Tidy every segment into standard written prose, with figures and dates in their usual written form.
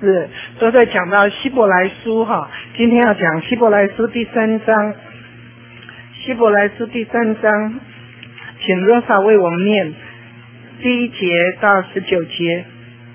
是都在讲到希伯来书哈，今天要讲希伯来书第3章，希伯来书第3章，请罗莎为我们念第1节到19节。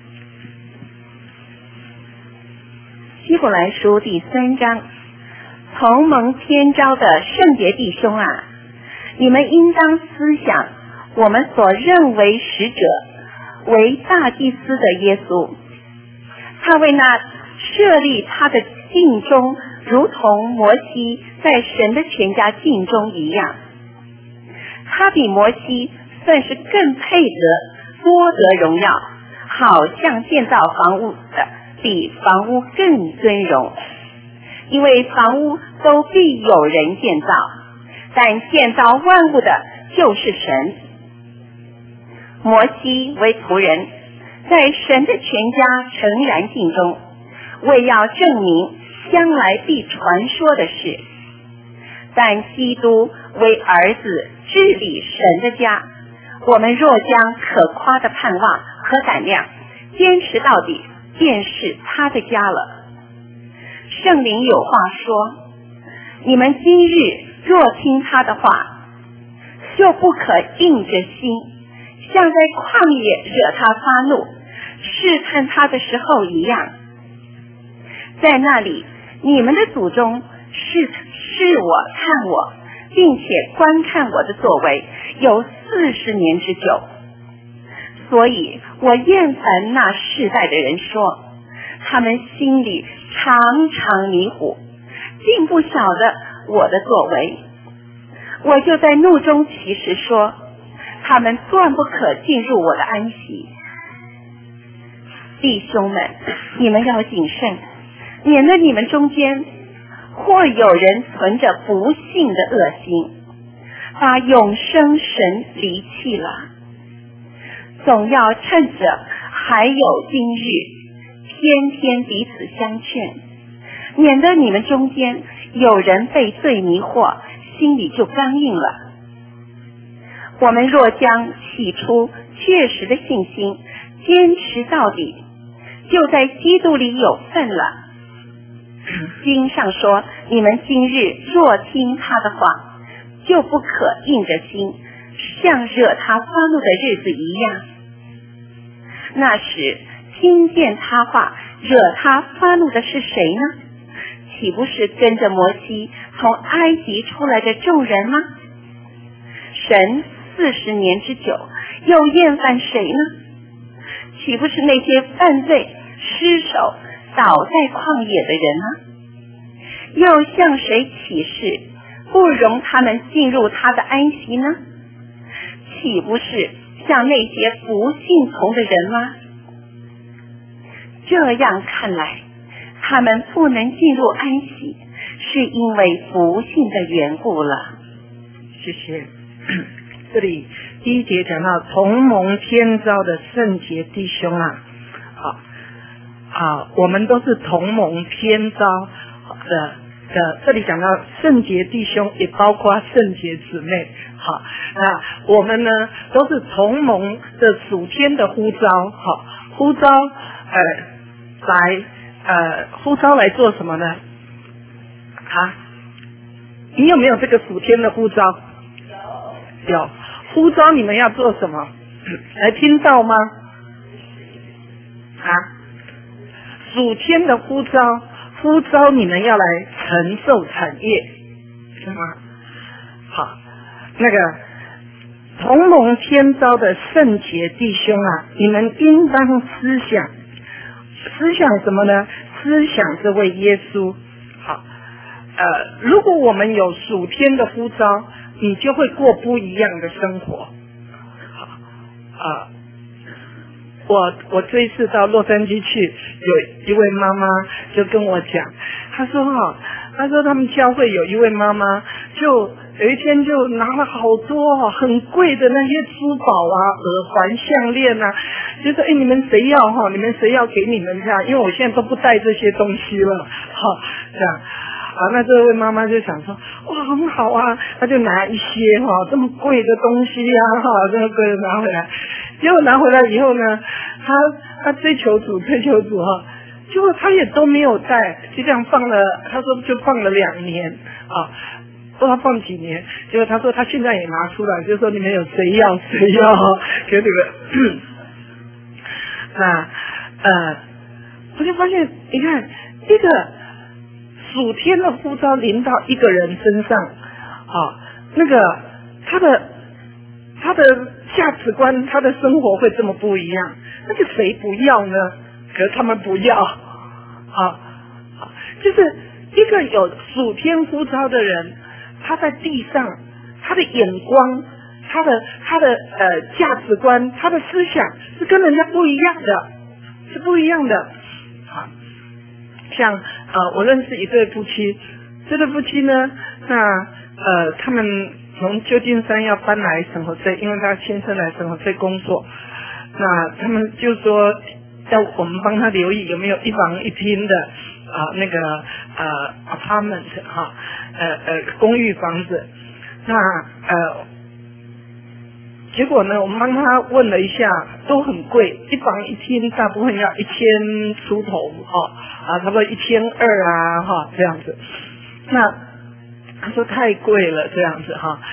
希伯来书第3章，同蒙天召的圣洁弟兄啊，你们应当思想我们所认为使者为大祭司的耶稣，他为那设立他的敬中，如同摩西在神的全家敬中一样，他比摩西算是更配得多得荣耀，好像建造房屋的比房屋更尊荣，因为房屋都必有人建造，但建造万物的就是神。摩西为仆人，在神的全家诚然敬忠，为要证明将来必传说的事。但基督为儿子治理神的家，我们若将可夸的盼望和胆量坚持到底，便是他的家了。圣灵有话说，你们今日若听他的话，就不可硬着心，像在旷野惹他发怒试探他的时候一样。在那里你们的祖宗是我看我，并且观看我的作为有40年之久，所以我厌烦那世代的人说，他们心里常常迷糊，竟不晓得我的作为。我就在怒中起誓说，他们断不可进入我的安息。弟兄们，你们要谨慎，免得你们中间或有人存着不信的恶心，把永生神离弃了。总要趁着还有今日，天天彼此相劝，免得你们中间有人被罪迷惑，心里就刚硬了。我们若将起初确实的信心坚持到底，就在基督里有份了。经上说，你们今日若听他的话，就不可硬着心，像惹他发怒的日子一样。那时听见他话惹他发怒的是谁呢？岂不是跟着摩西从埃及出来的众人吗？神40年之久又厌烦谁呢？岂不是那些犯罪失手倒在旷野的人呢？又向谁起誓不容他们进入他的安息呢？岂不是像那些不信从的人吗？这样看来，他们不能进入安息，是因为不信的缘故了。 谢谢。这里第1节讲到同蒙天召的圣洁弟兄我们都是同蒙天召的。这里讲到圣洁弟兄，也包括圣洁姊妹。好，那我们呢都是同蒙的属天的呼召。好，呼召呼召来做什么呢？你有没有这个属天的呼召？有。呼召你们要做什么？来听到吗？属天的呼召你们要来承受产业，是吗？好，那个同蒙天召的圣洁弟兄你们应当思想什么呢？思想这位耶稣。好，如果我们有属天的呼召，你就会过不一样的生活。我这一次到洛杉矶去，有一位妈妈就跟我讲，她说他们教会有一位妈妈，就有一天就拿了好多很贵的那些珠宝耳环、项链就说你们谁要你们谁要给你们这样，因为我现在都不带这些东西了，这样。那这位妈妈就想说，哇，很好她就拿一些这么贵的东西这么贵的拿回来。结果拿回来以后呢，她追求主结果他也都没有带，就这样放了，他说就放了2年啊，不知道放几年。结果他说他现在也拿出来，就说你们有谁要给这个那我就发现，你看一个属天的呼召临到一个人身上啊，那个他的价值观，他的生活会这么不一样，那个谁不要呢？可是他们不要啊，就是一个有属天呼召的人，他在地上，他的眼光，他的价值观，他的思想是跟人家不一样的，是不一样的。啊，像我认识一对夫妻，这对夫妻呢，那他们从旧金山要搬来圣何塞，因为他先生来圣何塞工作，那他们就说要我们帮他留意有没有1房1厅的那个apartment 哈，公寓房子。那结果呢，我们帮他问了一下，都很贵，1房1厅大部分要1000出头差不多1200这样子。那他说太贵了这样子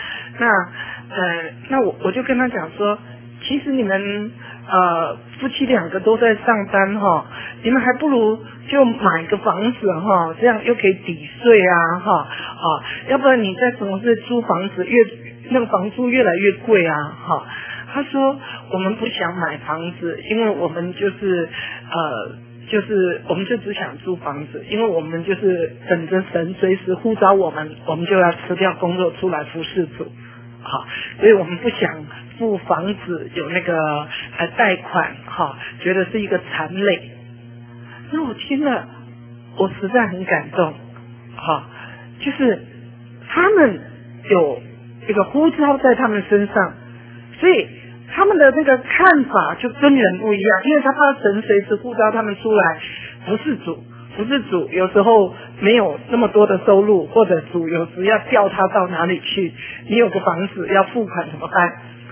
那我就跟他讲说，其实你们夫妻2个都在上班你们还不如就买个房子这样又可以抵税要不然你在什么是租房子那个房租越来越贵他说我们不想买房子，因为我们就是我们就只想租房子，因为我们就是等着神随时呼召我们就要辞掉工作出来服侍主所以我们不想付房子有那个贷款觉得是一个残累。那我听了我实在很感动就是他们有这个呼召在他们身上，所以他们的那个看法就跟人不一样，因为他怕神随时呼召他们出来服侍主有时候没有那么多的收入，或者主有时要调他到哪里去，你有个房子要付款怎么办？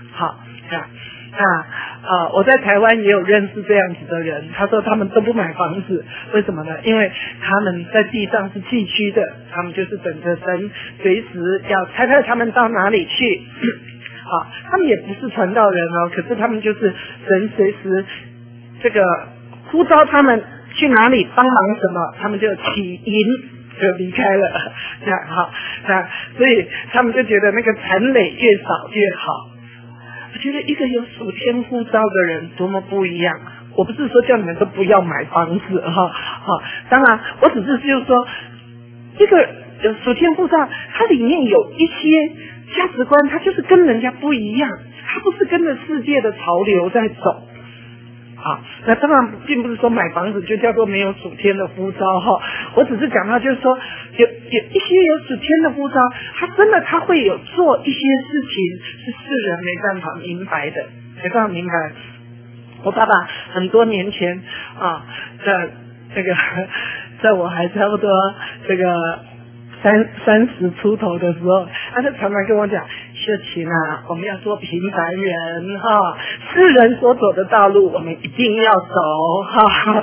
我在台湾也有认识这样子的人，他说他们都不买房子，为什么呢？因为他们在地上是寄居的，他们就是等着神随时要差派他们到哪里去他们也不是传道人可是他们就是神随时这个呼召他们去哪里帮忙什么，他们就起营就离开了所以他们就觉得那个残累越少越好。我觉得一个有属天呼召的人多么不一样。我不是说叫你们都不要买房子当然我只是就是说一个有属天呼召，它里面有一些价值观，它就是跟人家不一样，它不是跟着世界的潮流在走那当然并不是说买房子就叫做没有属天的呼召我只是讲到就是说有一些有属天的呼召，他真的他会有做一些事情是世人没办法明白的，没办法明白。我爸爸很多年前在这个在我还差不多这个30出头的时候，他就常常跟我讲，秀琴我们要做平凡人世人所走的道路我们一定要走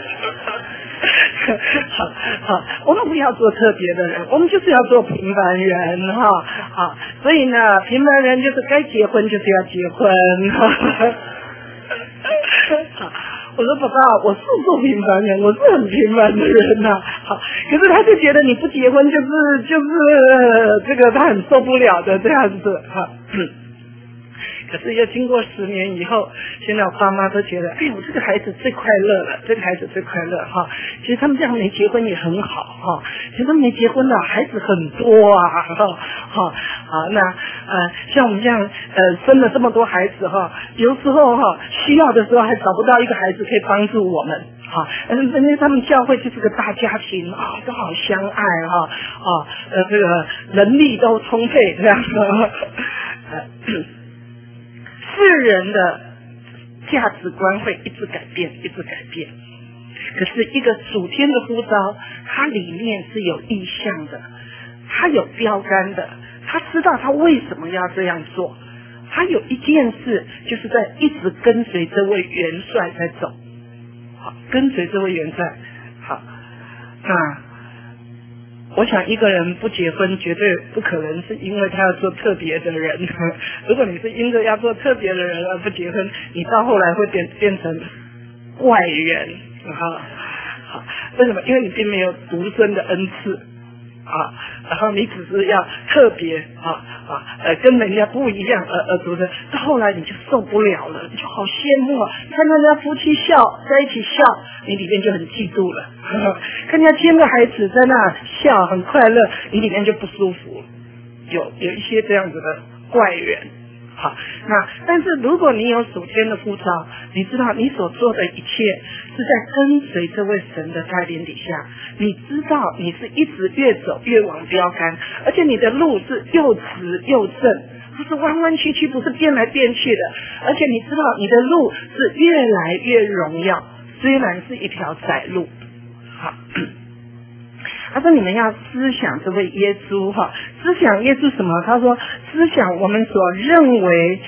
我们不要做特别的人，我们就是要做平凡人所以呢平凡人就是该结婚就是要结婚我说爸爸，我是做平凡人，我是很平凡的人可是他就觉得你不结婚就是这个他很受不了的这样子可是又经过10年以后，现在我爸妈都觉得，哎呦，这个孩子最快乐了，这个孩子最快乐其实他们这样没结婚也很好其实他们没结婚的孩子很多那像我们这样生了这么多孩子有时候需要的时候还找不到一个孩子可以帮助我们因为他们教会就是个大家庭都好相爱这个能力都充沛这样世人的价值观会一直改变一直改变，可是一个属天的呼召，它里面是有意向的，他有标杆的，他知道他为什么要这样做，他有一件事就是在一直跟随这位元帅在走跟随这位元帅我想一个人不结婚绝对不可能是因为他要做特别的人。如果你是因着要做特别的人而不结婚，你到后来会变成怪人。好，为什么？因为你并没有独生的恩赐然后你只是要特别跟人家不一样而独生，到后来你就受不了了，你就好羡慕看人家夫妻笑在一起笑，你里面就很嫉妒了。看人家牵着孩子在那笑很快乐，你里面就不舒服，有一些这样子的怪人。好，但是如果你有属天的呼召，你知道你所做的一切是在跟随这位神的带领底下，你知道你是一直越走越往标杆，而且你的路是又直又正，不是弯弯曲曲，不是变来变去的，而且你知道你的路是越来越荣耀，虽然是一条窄路。好，他说你们要思想这位耶稣思想耶稣什么？他说思想我们所认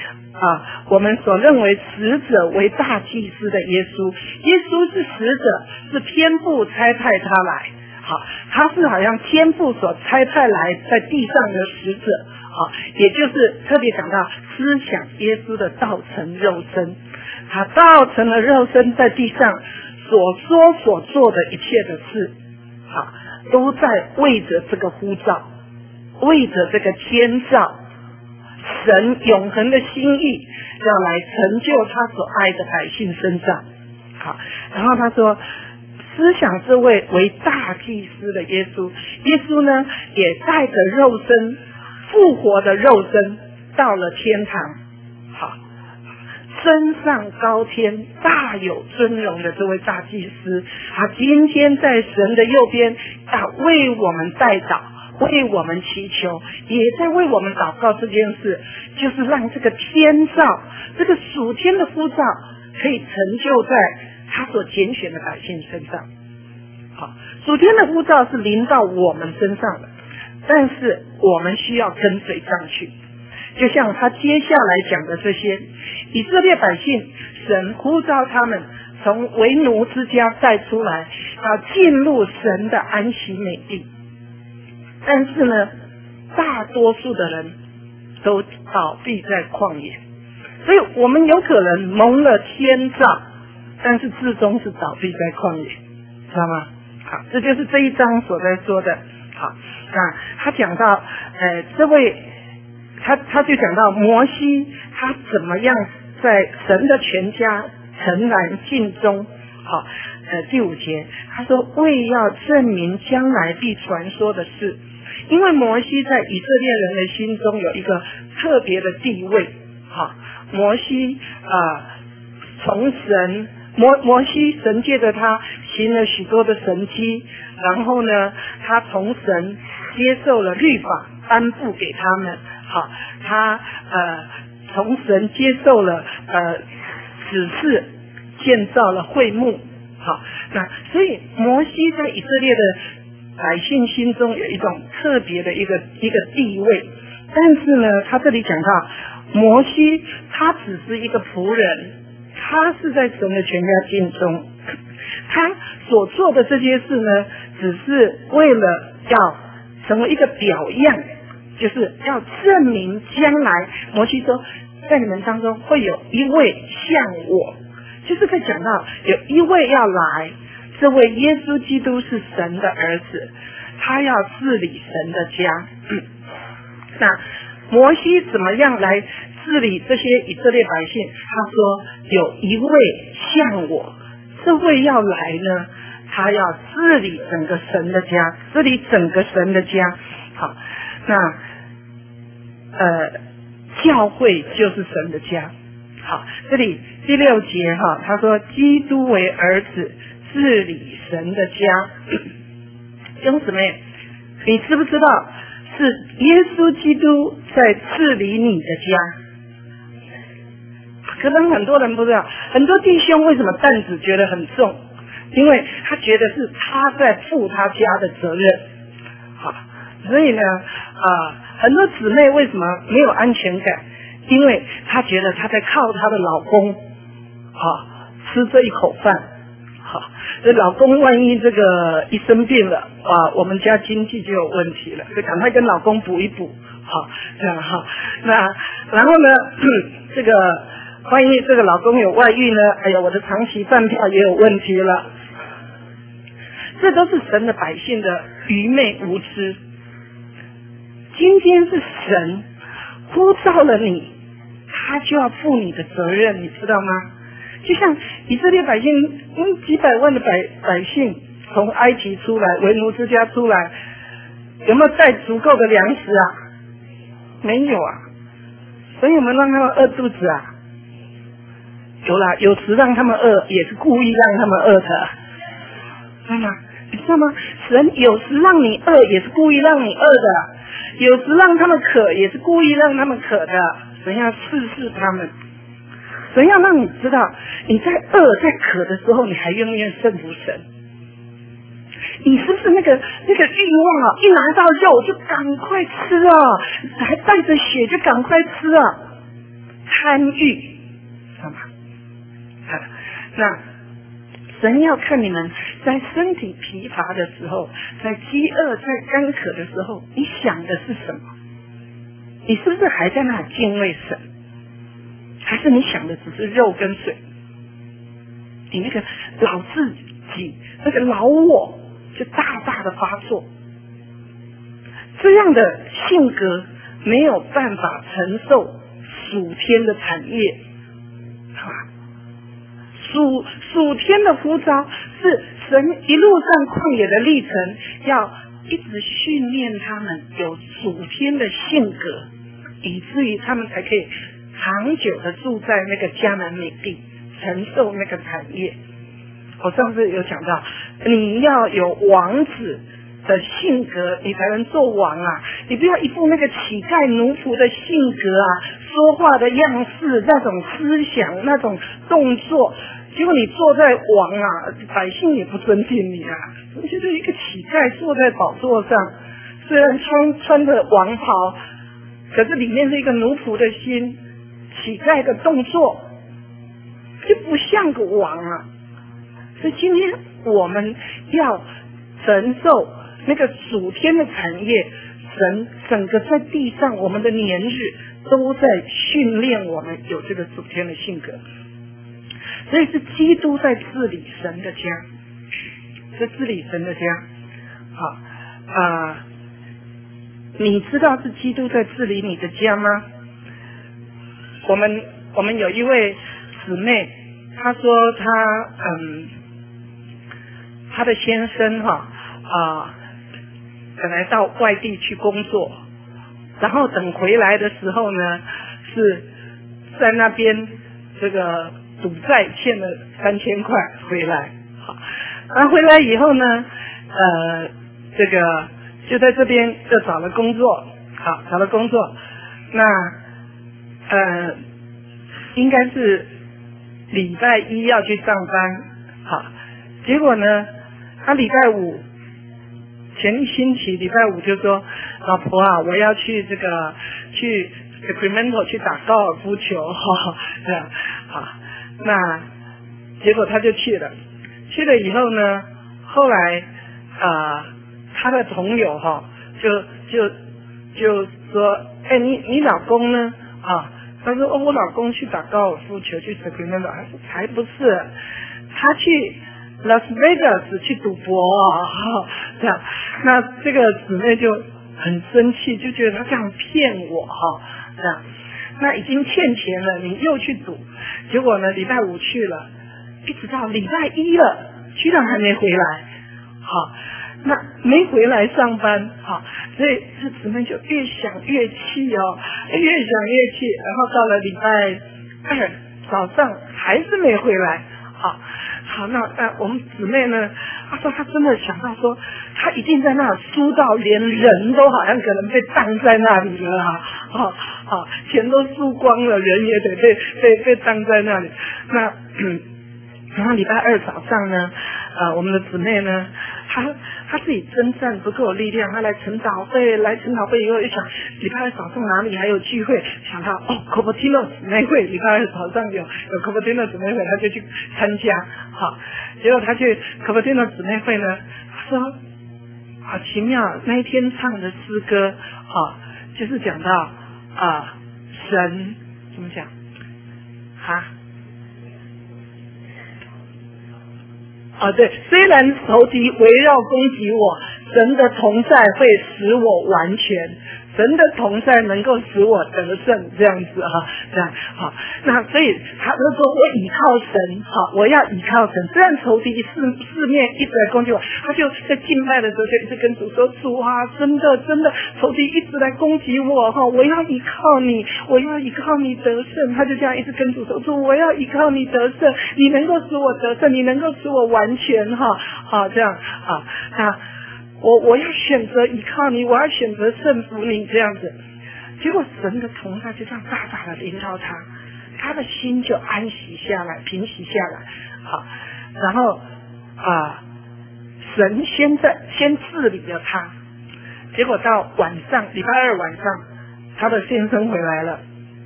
为使者为大祭司的耶稣。耶稣是使者，是天父差派他来。他是好像天父所差派来在地上的使者。也就是特别讲到思想耶稣的道成肉身，他道成了肉身，在地上所说所做的一切的事都在为着这个呼召，为着这个建造神永恒的心意，要来成就他所爱的百姓身上。好，然后他说思想这位为大祭司的耶稣，耶稣呢也带着肉身，复活的肉身到了天堂。好，升上高天，大有尊荣的这位大祭司，今天在神的右边为我们代祷，为我们祈求，也在为我们祷告。这件事就是让这个天照，这个属天的呼召可以成就在他所拣选的百姓身上。好，属天的呼召是临到我们身上的，但是我们需要跟随上去。就像他接下来讲的这些以色列百姓，神呼召他们从为奴之家带出来，要进入神的安息美地。但是呢，大多数的人都倒闭在旷野，所以我们有可能蒙了天照，但是至终是倒闭在旷野，知道吗？好，这就是这一章所在说的。好，他讲到这位他就讲到摩西他怎么样在神的全家诚然尽忠。好，第5节他说为要证明将来必传说的事，因为摩西在以色列人的心中有一个特别的地位。好，摩西从神摩西神借着他行了许多的神迹，然后呢他从神接受了律法颁布给他们。好，他从神接受了指示，建造了会幕。好，那所以摩西在以色列的百姓心中有一种特别的一个地位。但是呢，他这里讲到摩西他只是一个仆人，他是在神的全家尽忠，他所做的这些事呢，只是为了要成为一个表样，就是要证明将来。摩西说在你们当中会有一位像我，就是可以讲到有一位要来，这位耶稣基督是神的儿子，他要治理神的家。那摩西怎么样来治理这些以色列百姓？他说有一位像我，这位要来呢，他要治理整个神的家，治理整个神的家。好，那教会就是神的家。好，这里第6节他说基督为儿子，治理神的家。弟兄姊妹，你知不知道是耶稣基督在治理你的家？可能很多人不知道，很多弟兄为什么担子觉得很重？因为他觉得是他在负他家的责任。好，所以呢很多姊妹为什么没有安全感？因为她觉得她在靠她的老公吃这一口饭。 好，这老公万一这个一生病了啊，我们家经济就有问题了，就赶快跟老公补一补，好，这样哈。那然后呢，这个万一这个老公有外遇呢，哎呀，我的长期饭票也有问题了。这都是神的百姓的愚昧无知。今天是神呼召了你，他就要负你的责任，你知道吗？就像以色列百姓，几百万的百姓从埃及出来，为奴之家出来，有没有带足够的粮食啊？没有啊。神有没有让他们饿肚子啊？有啦，有时让他们饿，也是故意让他们饿的，知道吗？你知道吗？神有时让你饿，也是故意让你饿的；有时让他们渴，也是故意让他们渴的。神要试试他们，神要让你知道，你在饿、在渴的时候，你还愿不愿意顺服神？你是不是那个欲望啊？一拿到肉就赶快吃啊，还带着血就赶快吃啊，贪欲，知道吗？那神要看你们在身体疲乏的时候，在饥饿、在干渴的时候，你想的是什么？你是不是还在那里敬畏神？还是你想的只是肉跟水？你那个老自己，那个老我就大大的发作。这样的性格没有办法承受属天的产业，是吧？属天的呼召是神一路上旷野的历程，要一直训练他们有属天的性格，以至于他们才可以长久的住在那个迦南美地，承受那个产业。我上次有讲到，你要有王子的性格，你才能做王啊！你不要一副那个乞丐奴仆的性格啊，说话的样式，那种思想，那种动作，结果你坐在王啊，百姓也不尊敬你啊！你就是一个乞丐坐在宝座上，虽然穿着王袍，可是里面是一个奴仆的心，乞丐的动作就不像个王啊！所以今天我们要承受那个属天的产业，神整个在地上，我们的年日都在训练我们有这个属天的性格。所以是基督在治理神的家，是治理神的家。好你知道是基督在治理你的家吗？我们有一位姊妹，她说她的先生本来到外地去工作，然后等回来的时候呢，是在那边这个赌债欠了3000块回来。好，然后回来以后呢，这个就在这边就找了工作。好，找了工作，那应该是礼拜一要去上班。好，结果呢，他礼拜五前一星期礼拜五就说，老婆啊，我要去这个去 Sacramento 去打高尔夫球，这样好。那结果他就去了以后呢，后来他的朋友就说，你老公呢？他说我老公去打高尔夫球去 Sacramento， 还不是，他去拉斯维加斯去赌博这样。那这个姊妹就很生气，就觉得他这样骗我这样。那已经欠钱了，你又去赌，结果呢，礼拜五去了，一直到礼拜一了，居然还没回来。好，那没回来上班，所以这姊妹就越想越气越想越气，然后到了礼拜二早上还是没回来。好，那我们姊妹呢，她说她真的想到说，她一定在那输到连人都好像可能被当在那里了钱都输光了，人也得被当在那里。那然后礼拜二早上呢，我们的姊妹呢， 他自己征战不够有力量，他来晨祷会以后，一想礼拜二早上哪里还有聚会，想到Cupertino 姊妹会礼拜二早上有 Cupertino 姊妹会，他就去参加。好，结果他去 Cupertino 姊妹会呢，他说好奇妙，那一天唱的诗歌就是讲到神怎么讲对，虽然仇敌围绕攻击我，神的同在会使我完全，神的同在能够使我得胜，这样子这样好。那所以他就说我倚靠神，我要倚靠神。虽然仇敌四面一直来攻击我，他就在敬拜的时候就一直跟主说：主啊，真的仇敌一直来攻击我我要依靠你，我要依靠你得胜。他就这样一直跟主说：主，我要依靠你得胜，你能够使我得胜，你能够使我完全这样那我要选择依靠你，我要选择顺服你，这样子。结果神的同在就这样大大的临到他的心就安息下来，平息下来。好，然后神先治理了他。结果到晚上，礼拜二晚上，他的先生回来了，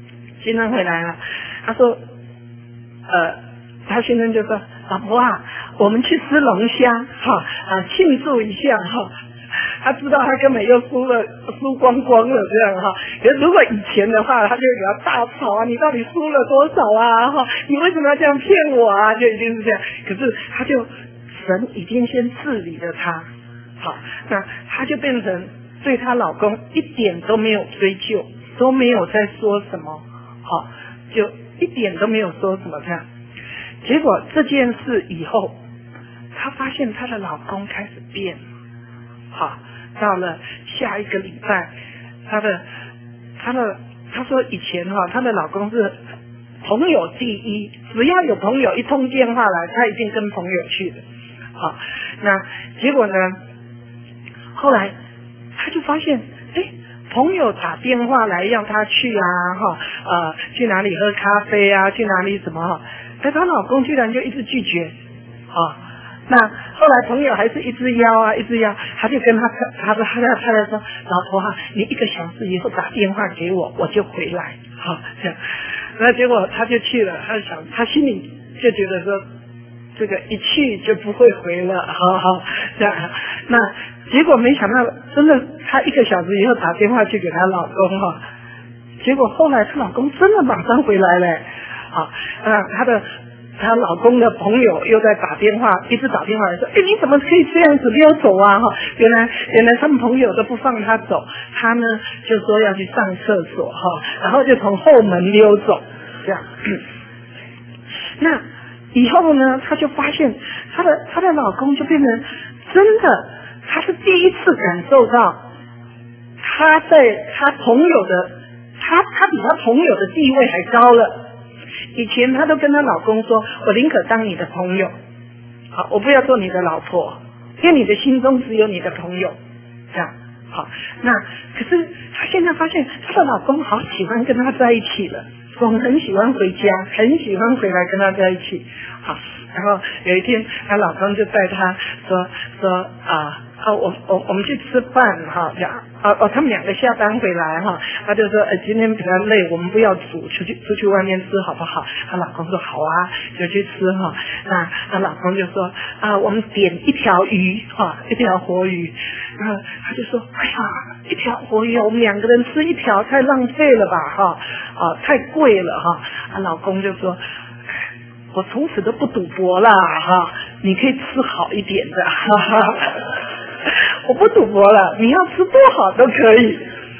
他说他先生就说：老婆啊，我们去吃龙虾庆祝一下他知道他根本又输光光了这样可是如果以前的话，他就会给他大吵你到底输了多少你为什么要这样骗我就一定是这样。可是神已经先治理了他。好，那他就变成对她老公一点都没有追究，都没有在说什么就一点都没有说什么这样。结果这件事以后，她发现她的老公开始变到了下一个礼拜，她说以前她的老公是朋友第一，只要有朋友一通电话来，她一定跟朋友去的。那结果呢，后来她就发现朋友打电话来要她去去哪里喝咖啡去哪里什么但她老公居然就一直拒绝那后来朋友还是一直邀，他就跟他太太说：老婆你1个小时以后打电话给我，我就回来这样。那结果他就去了，他心里就觉得说这个一去就不会回了这样。那结果没想到真的他1个小时以后打电话去给他老公结果后来她老公真的马上回来了她老公的朋友又在打电话，一直打电话来说：你怎么可以这样子溜走原来他们朋友都不放他走，他呢就说要去上厕所然后就从后门溜走这样。那以后呢，她就发现她的老公就变成真的，她是第一次感受到她在她朋友的她比她朋友的地位还高了。以前她都跟她老公说：我宁可当你的朋友我不要做你的老婆，因为你的心中只有你的朋友这样。那可是她现在发现她的老公好喜欢跟她在一起了，总很喜欢回家，很喜欢回来跟她在一起然后有一天她老公就带她说我们去吃饭他们2个下班回来他就说今天比较累，我们不要煮，出去外面吃好不好？她老公说好就去吃那她老公就说我们点1条鱼1条活鱼。然后他就说1条活鱼我们2个人吃1条太浪费了吧太贵了她老公就说：我从此都不赌博了你可以吃好一点的我不赌博了，你要吃多好都可以。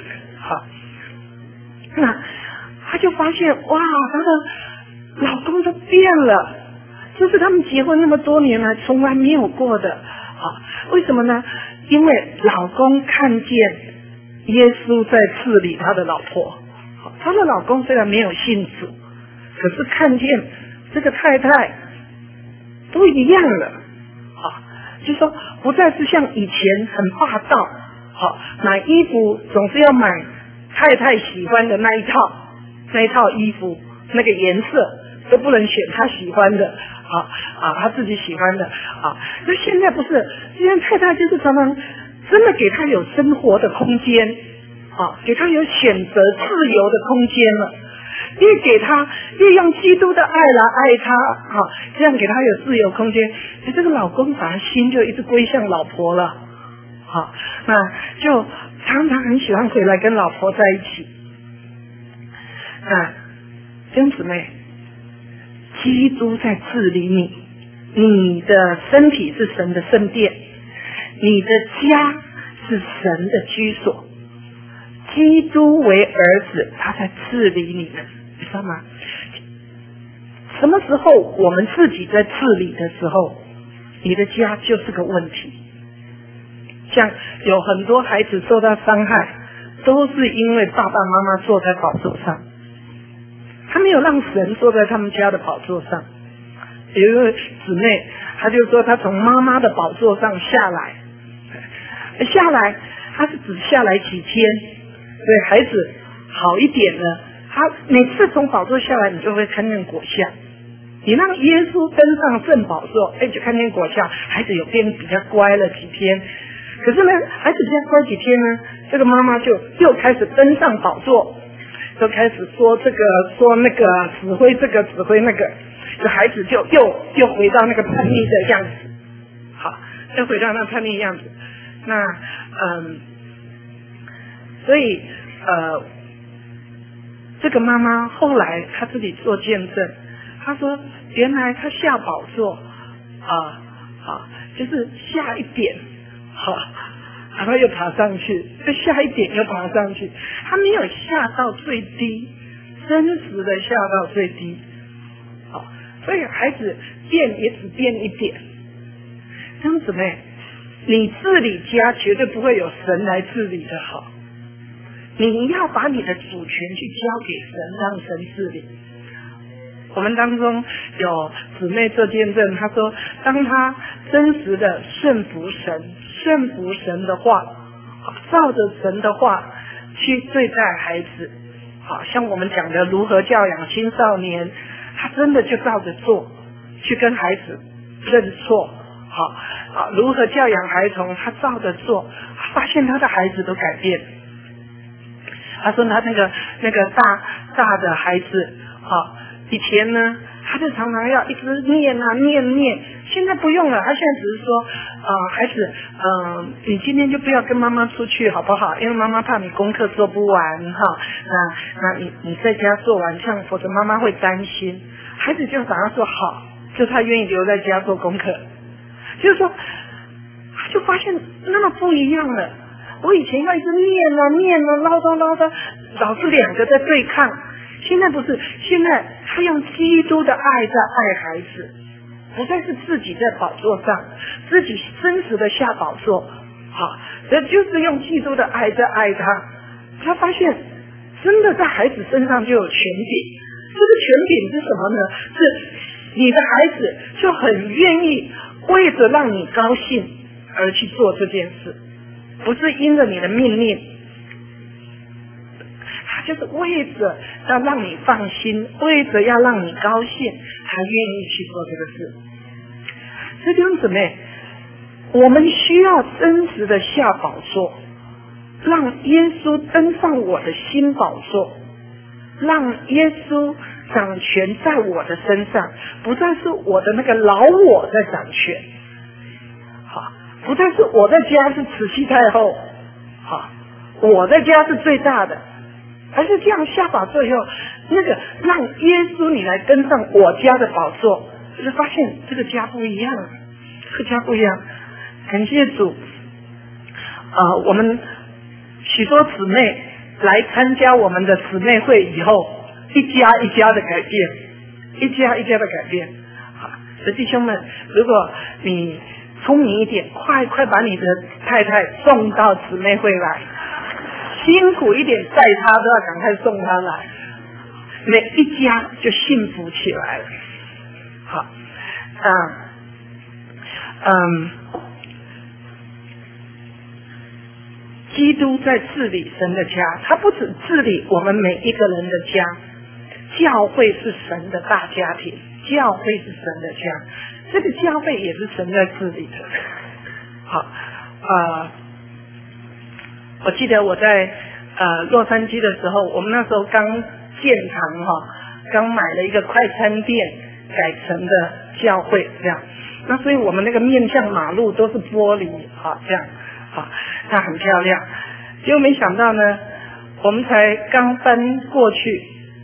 那他就发现哇，他的老公都变了，这是他们结婚那么多年来从来没有过的为什么呢？因为老公看见耶稣在治理他的老婆，他的老公虽然没有信主，可是看见这个太太都一样了就说不再是像以前很霸道买衣服总是要买太太喜欢的那一套衣服，那个颜色都不能选他喜欢的他自己喜欢的那现在不是，现在太太就是常常真的给他有生活的空间给他有选择自由的空间了。越给他，越用基督的爱来爱他这样给他有自由空间，这个老公反而心就一直归向老婆了那就常常很喜欢回来跟老婆在一起。那弟兄姊妹，基督在治理你，你的身体是神的圣殿，你的家是神的居所，基督为儿子，他在治理你们，你知道吗？什么时候我们自己在治理的时候，你的家就是个问题。像有很多孩子受到伤害，都是因为爸爸妈妈坐在宝座上，他没有让神坐在他们家的宝座上。有一位姊妹，她就说她从妈妈的宝座上下来，她是只下来几天，对孩子好一点呢，他每次从宝座下来，你就会看见果效。你让耶稣登上圣宝座，就看见果效，孩子有变比较乖了几天。可是呢，孩子比较乖几天呢，这个妈妈就又开始登上宝座，就开始说这个说那个，指挥这个指挥那个，这孩子就又回到那个叛逆的样子，好，又回到那叛逆的样子。那所以这个妈妈后来她自己做见证，她说原来她下宝座就是下一点然后又爬上去，再下一点又爬上去，她没有下到最低，真实的下到最低所以孩子变也只变一点。这样子呢，你治理家绝对不会有神来治理的好，你要把你的主权去交给神，让神治理。我们当中有姊妹做见证，她说当她真实的顺服神的话，照着神的话去对待孩子，像我们讲的如何教养青少年，她真的就照着做，去跟孩子认错，如何教养孩童，她照着做，发现她的孩子都改变。她说她那个大的孩子以前呢，他就常常要一直念，现在不用了，他现在只是说孩子你今天就不要跟妈妈出去好不好，因为妈妈怕你功课做不完那你在家做完，这样否则妈妈会担心。孩子就马上说好，就他愿意留在家做功课，就是说他就发现那么不一样了。我以前要一直念唠叨，老是两个在对抗，现在不是，现在他用基督的爱在爱孩子，不再是自己在宝座上，自己真实的下宝座，这就是用基督的爱在爱他。他发现真的在孩子身上就有权柄，这个权柄是什么呢？是你的孩子就很愿意为着让你高兴而去做这件事，不是因着你的命令，就是为着要让你放心，为着要让你高兴，才愿意去做这个事。所以弟兄姊妹，我们需要真实的下宝座，让耶稣登上我的新宝座，让耶稣掌权在我的身上，不再是我的那个老我在掌权，不再是我在家是慈禧太后，我在家是最大的，而是这样下宝座以后，那个让耶稣你来登上我家的宝座，就发现这个家不一样，这个家不一样。感谢主，我们许多姊妹来参加我们的姊妹会以后，一家一家的改变，一家一家的改变。好，所以弟兄们，如果你聪明一点，快把你的太太送到姊妹会来，辛苦一点带她都要赶快送她来，每一家就幸福起来了。好，基督在治理神的家，他不只治理我们每一个人的家， 教会是神的大家庭，教会是神的家，这个教会也是神在治理的。好，我记得我在洛杉矶的时候，我们那时候刚建堂刚买了一个快餐店改成的教会这样，那所以我们那个面向马路都是玻璃这样它很漂亮。结果没想到呢，我们才刚搬过去，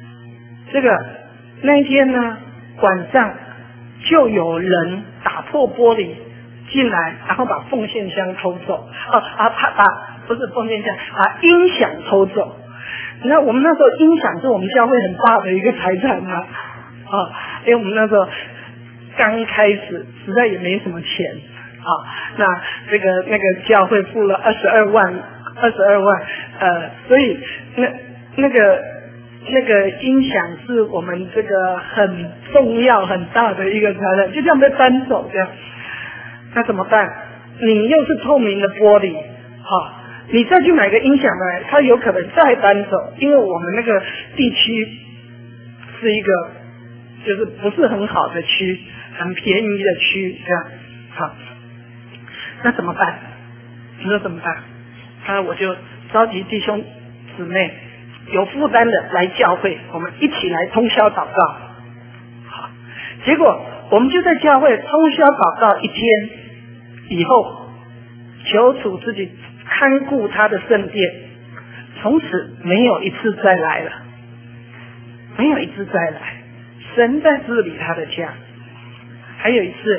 那一天呢晚上就有人打破玻璃进来，然后把奉献箱偷走，不是奉献箱，把音响偷走。你知道我们那时候音响是我们教会很大的一个财产因为我们那时候刚开始，实在也没什么钱那个教会付了22万，所以那个音响是我们这个很重要很大的一个财产，就这样被搬走这样。那怎么办？你又是透明的玻璃你再去买个音响来，它有可能再搬走，因为我们那个地区是一个就是不是很好的区，很便宜的区这样。好，那怎么办？你说怎么办？我就召集弟兄姊妹有负担的来教会，我们一起来通宵祷告。好，结果我们就在教会通宵祷告一天以后，求主自己看顾他的圣殿，从此没有一次再来了，没有一次再来。神在治理他的家。还有一次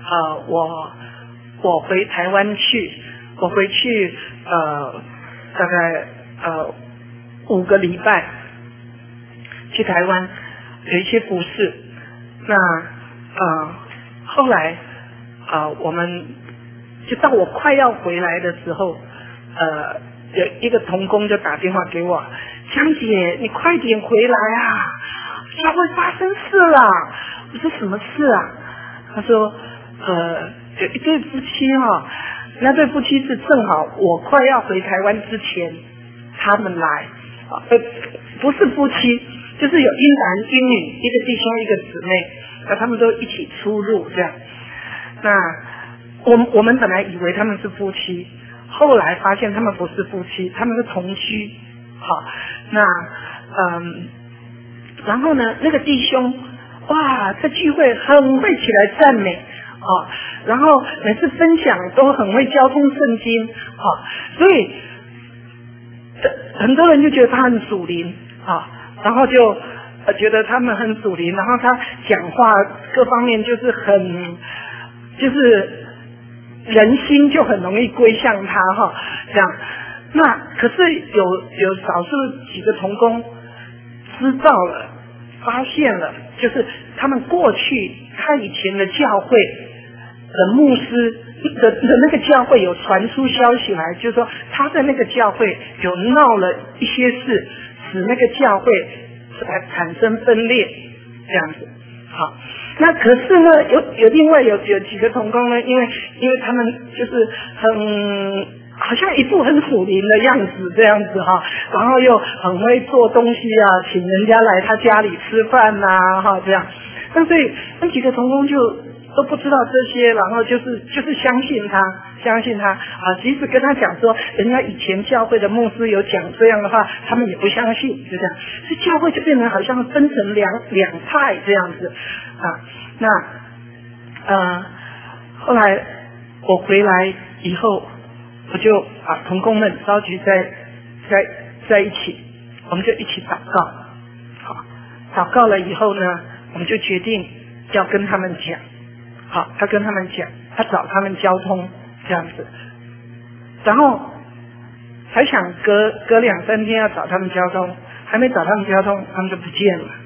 我回台湾去，我回去大概5个礼拜去台湾，有一些服事。那后来我们就到我快要回来的时候，有一个同工就打电话给我，江姐，你快点回来啊，教会发生事了。我说什么事啊？他说有一对夫妻那对夫妻是正好我快要回台湾之前他们来不是夫妻，就是有一男一女，一个弟兄一个姊妹，那他们都一起出入这样。那我们本来以为他们是夫妻，后来发现他们不是夫妻，他们是同居。好，那然后呢，那个弟兄哇，在聚会很会起来赞美然后每次分享都很会交通圣经所以很多人就觉得他很属灵然后就觉得他们很属灵，然后他讲话各方面就是人心就很容易归向他这样。那可是有少数几个同工知道了，发现了，就是他们过去他以前的教会的牧师的那个教会有传出消息来，就是说他在那个教会有闹了一些事，使那个教会产生分裂这样子。好，那可是呢，有另外有几个同工呢，因为他们就是好像一副很属灵的样子这样子然后又很会做东西请人家来他家里吃饭这样。那所以那几个同工就都不知道这些，然后就是相信他即使跟他讲说人家以前教会的牧师有讲这样的话，他们也不相信，就这样。所以教会就变成好像分成两派这样子那后来我回来以后，我就把同工们召集在一起，我们就一起祷告。好，祷告了以后呢，我们就决定要跟他们讲。好，他跟他们讲，他找他们交通这样子，然后还想隔2-3天要找他们交通，还没找他们交通，他们就不见了。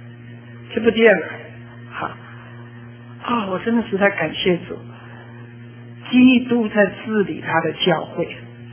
好，我真的实在感谢主，基督在治理他的教会，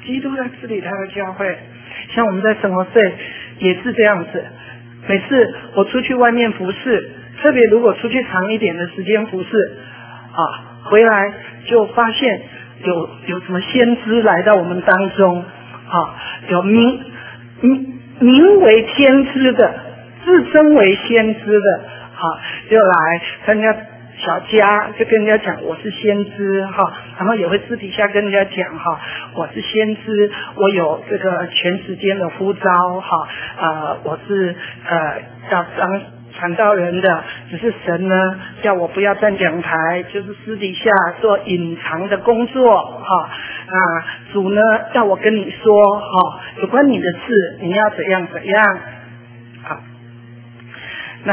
像我们在生活队也是这样子。每次我出去外面服侍，特别如果出去长一点的时间服侍回来就发现有什么先知来到我们当中有名为先知的自称为先知的，就来参加小家，就跟人家讲我是先知然后也会私底下跟人家讲我是先知，我有这个全时间的呼召我是要当传道人的，只是神呢叫我不要站讲台，就是私底下做隐藏的工作主呢叫我跟你说有关你的事你要怎样怎样那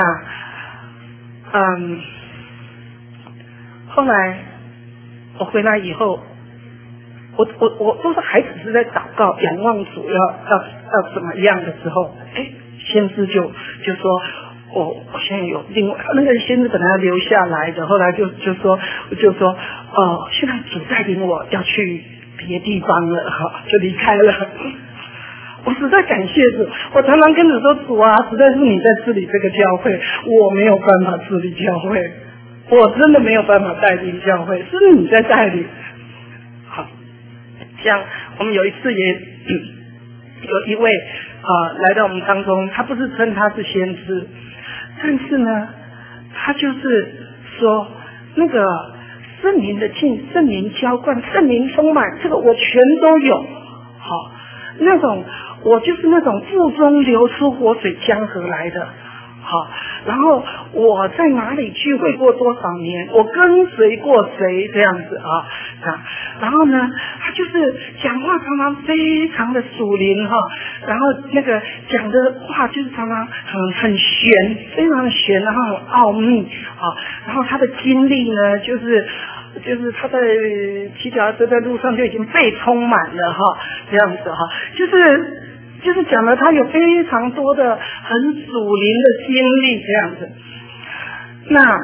后来我回来以后，我都是还只是在祷告仰望主要怎么样的时候，先知就说我现在有另外那个先知本来要留下来的，后来就说现在主带领我要去别地方了就离开了。我实在感谢主，我常常跟主说主啊，实在是你在治理这个教会，我没有办法治理教会，我真的没有办法带领教会，是你在带领。好，像我们有一次也有一位来到我们当中，他不是称他是先知，但是呢他就是说那个圣灵的浸、圣灵浇灌、圣灵充满，这个我全都有。那种我就是那种腹中流出活水江河来的。然后我在哪里聚会过多少年，我跟随过谁这样子然后呢他就是讲话常常非常的属灵然后那个讲的话就是常常很玄，非常的玄，然后很奥秘然后他的经历呢就是他在骑脚踏车在路上就已经被充满了这样子就是讲了他有非常多的很属灵的经历这样子。那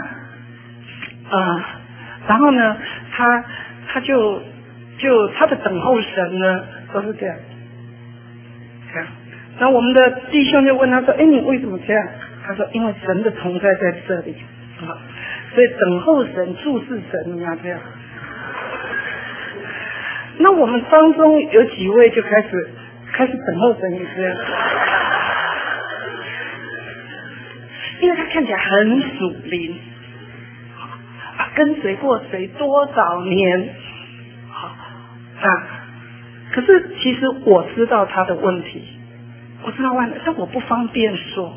然后呢他就他的等候神呢都是这样。那我们的弟兄就问他说你为什么这样？他说因为神的同在在这里所以等候神注视神这样。那我们当中有几位就开始等候神也这样，因为他看起来很属灵跟随过谁多少年可是其实我知道他的问题，我知道但我不方便说，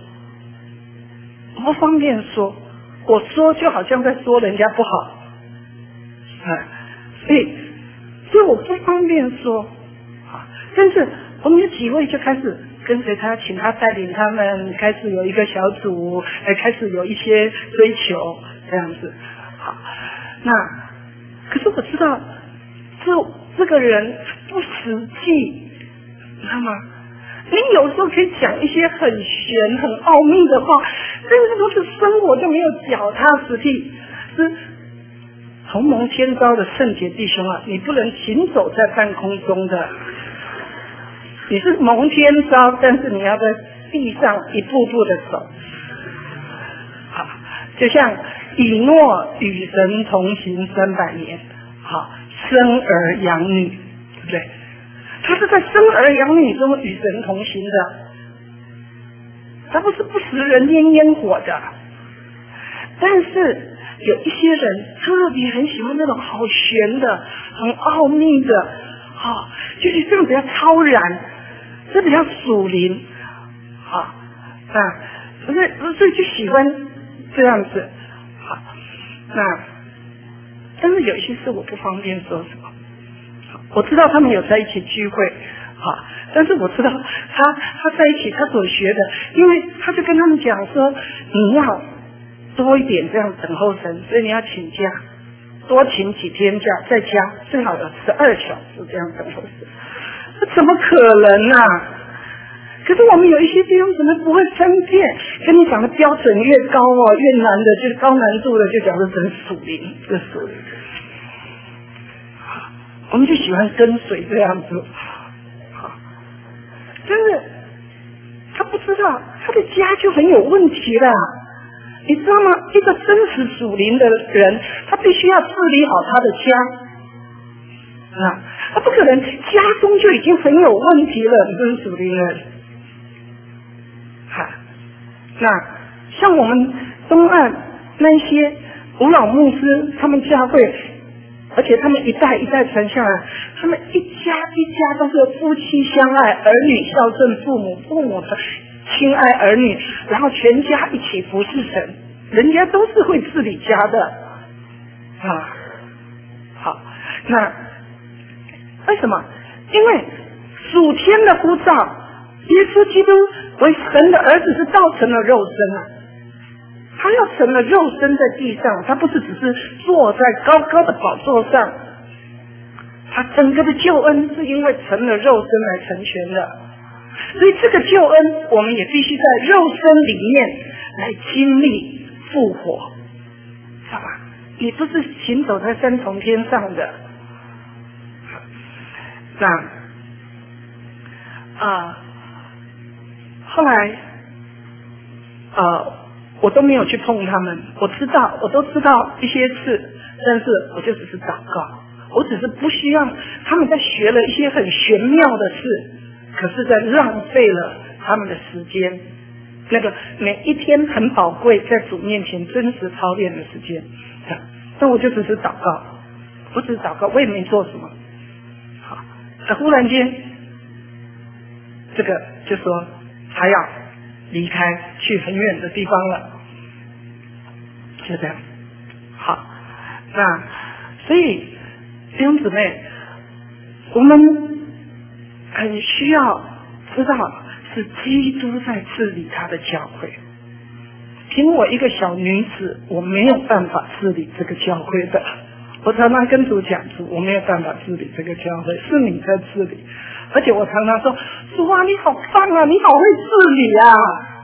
我说就好像在说人家不好所以我不方便说但是我们有几位就开始跟随他，请他带领他们，开始有一个小组，开始有一些追求这样子。那可是我知道这个人不实际，你知道吗？你有时候可以讲一些很玄很奥秘的话，但是如果生活就没有脚踏实地。是同盟天召的圣洁弟兄你不能行走在半空中的，你是蒙天召，但是你要在地上一步步的走。就像以诺与神同行300年，生儿养女，对不对？他是在生儿养女中与神同行的，他不是不食人间烟火的。但是有一些人特别很喜欢那种好玄的、很奥秘的，就是这样比较超然，这比较属灵，所以就喜欢这样子。但是有一些事我不方便说什么。我知道他们有在一起聚会，但是我知道他在一起他所学的，因为他就跟他们讲说，你要多一点这样等候神，所以你要请假，多请几天假，在家最好的12小时这样等候神。这怎么可能可是我们有一些弟兄姊妹不会分辨，跟你讲的标准越高越难的，就是高难度的，就讲的很属灵，这属灵。我们就喜欢跟随这样子，但是他不知道他的家就很有问题了，你知道吗？一个真实属灵的人，他必须要治理好他的家他不可能家中就已经很有问题了，你这是属灵人那像我们东岸那些吴老牧师，他们教会，而且他们一代一代传下来，他们一家一家都是夫妻相爱，儿女孝顺父母，父母的亲爱儿女，然后全家一起服侍神，人家都是会治理家的啊。好，那为什么？因为属天的呼召，耶稣基督为神的儿子是道成了肉身啊，他要成了肉身在地上，他不是只是坐在高高的宝座上，他整个的救恩是因为成了肉身来成全的，所以这个救恩我们也必须在肉身里面来经历复活，知道吧？你不是行走在三重天上的。那后来我都没有去碰他们，我都知道一些事，但是我就只是祷告，我只是不希望他们在学了一些很玄妙的事，可是在浪费了他们的时间，那个每一天很宝贵，在主面前真实操练的时间。但我就只是祷告，我只是祷告，我也没做什么。好，忽然间这个就说他要离开去很远的地方了，就这样。好，那所以弟兄姊妹，我们很需要知道是基督在治理他的教会，凭我一个小女子，我没有办法治理这个教会的。我常常跟主讲，主，我没有办法治理这个教会，是你在治理。而且我常常说，主啊，你好棒啊，你好会治理啊。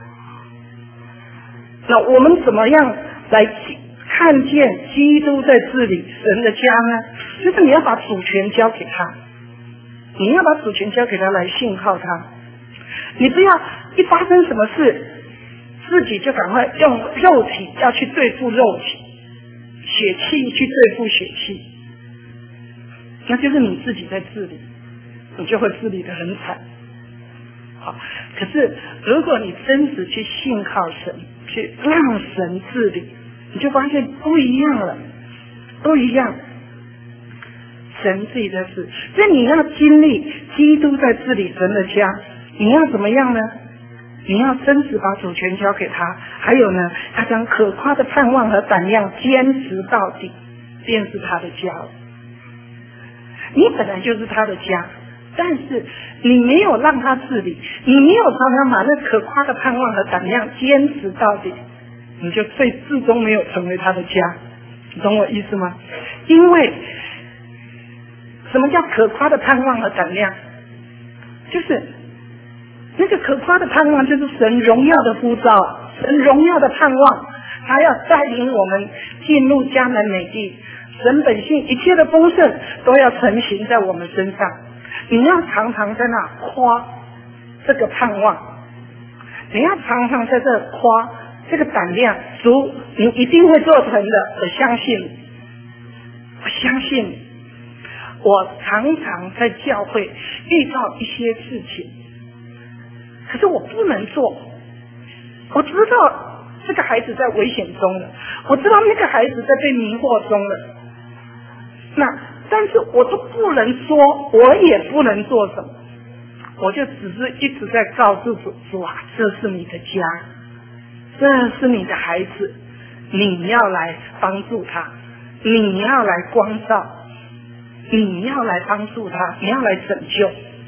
那我们怎么样来看见基督在治理神的家呢？就是你要把主权交给他，你要把主权交给他来信靠他。你不要一发生什么事，自己就赶快用肉体要去对付肉体，血气去对付血气，那就是你自己在治理，你就会治理得很惨。好，可是如果你真实去信靠神，去让神治理，你就发现不一样了，不一样。神自己在治，所以你要经历基督在治理神的家，你要怎么样呢？你要真实把主权交给他，还有呢，他将可夸的盼望和胆量坚持到底，便是他的家。你本来就是他的家，但是你没有让他治理，你没有常常把那可夸的盼望和胆量坚持到底，你就最终没有成为他的家。你懂我意思吗？因为什么叫可夸的盼望和胆量？就是那个可夸的盼望，就是神荣耀的呼召，神荣耀的盼望，他要带领我们进入迦南美地，神本性一切的丰盛都要成行在我们身上。你要常常在那夸这个盼望，你要常常在这夸这个胆量，主，你一定会做成的，我相信，我相信。我常常在教会遇到一些事情，可是我不能做。我知道这个孩子在危险中了，我知道那个孩子在被迷惑中了，但是我都不能说，我也不能做什么，我就只是一直在告诉主啊，这是你的家，这是你的孩子，你要来帮助他，你要来光照，你要来帮助他，你要来拯救。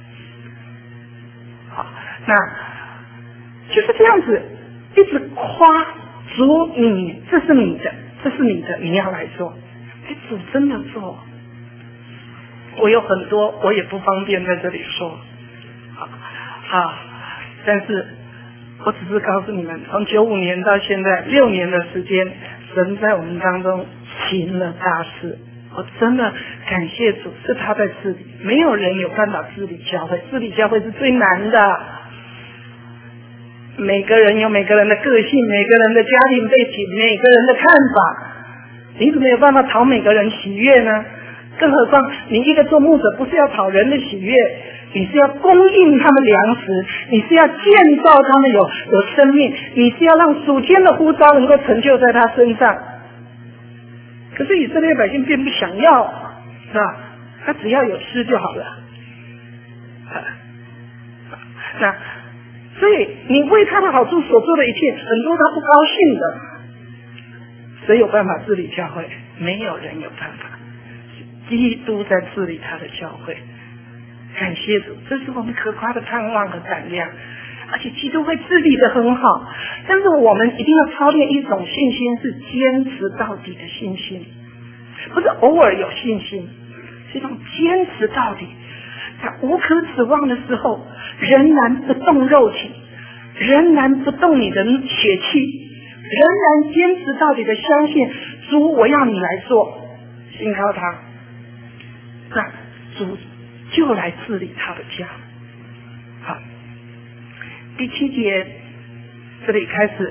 好，那就是这样子，一直夸主，你这是你的，这是你的，你要来做。主真的做，我有很多，我也不方便在这里说。好，但是我只是告诉你们，从95年到现在6年的时间，神在我们当中行了大事。我真的感谢主，是他在治理，没有人有办法治理教会，治理教会是最难的。每个人有每个人的个性，每个人的家庭背景，每个人的看法，你怎么有办法讨每个人喜悦呢？更何况你一个做牧者不是要讨人的喜悦， 你是要供应他们粮食，你是要建造他们有生命，你是要让属天的呼召能够成就在他身上。可是以色列百姓并不想要，是吧？他只要有吃就好了。那所以你为他的好处所做的一切，很多他不高兴的。谁有办法治理教会？没有人有办法，基督在治理他的教会。感谢主，这是我们可夸的盼望和胆量，而且基督会治理的很好。但是我们一定要操练一种信心，是坚持到底的信心，不是偶尔有信心，是一种坚持到底。在无可指望的时候，仍然不动肉体，仍然不动你的血气，仍然坚持到底的相信主，我要你来做，信靠他，那主就来治理他的家。好，第7节这里开始，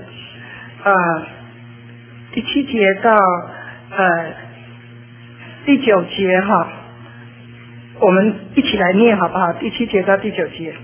第7节到第9节哈，我们一起来念好不好？第7节到第9节。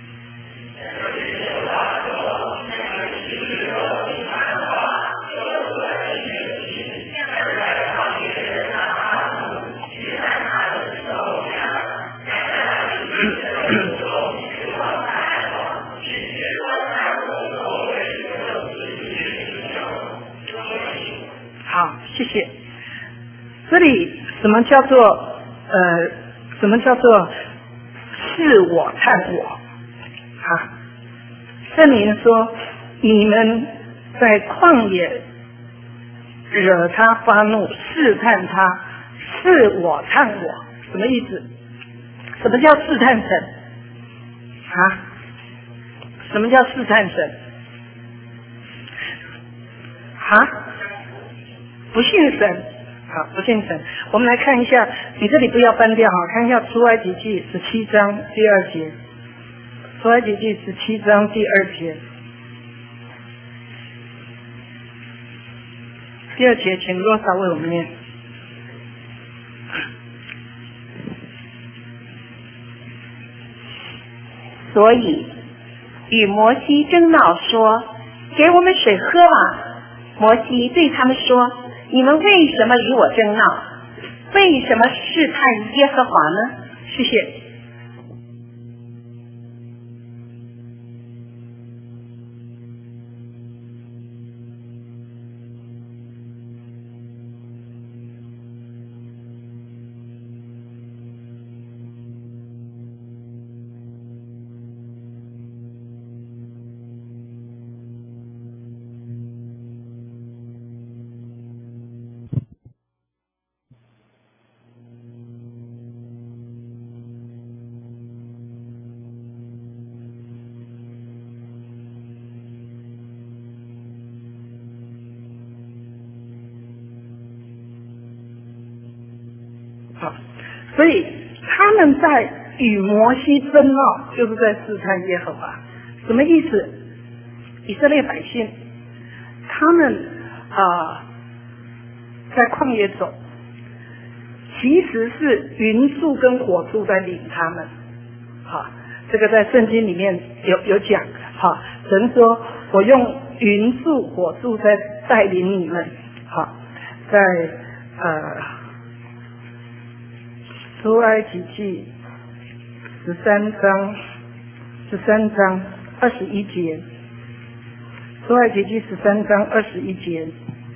好，谢谢。这里什么叫做是我看我？啊，圣灵说你们在旷野惹他发怒，试探他，是我看我，什么意思？什么叫试探神？啊？什么叫试探神？啊？不信神。好，不信神。我们来看一下，你这里不要翻掉哈，看一下出埃及记17章第2节。出埃及记17章第2节。第2节，请罗莎为我们念。 所以与摩西争闹说：“给我们水喝吧。”摩西对他们说：“你们为什么与我争闹？为什么试探耶和华呢？” 谢谢。好，所以他们在与摩西争闹，就是在试探耶和华。什么意思？以色列百姓，他们在旷野走，其实是云柱跟火柱在领他们。好，这个在圣经里面有讲。好，神说我用云柱火柱在带领你们。好，在出埃及记13章21节，出埃及记13章21节。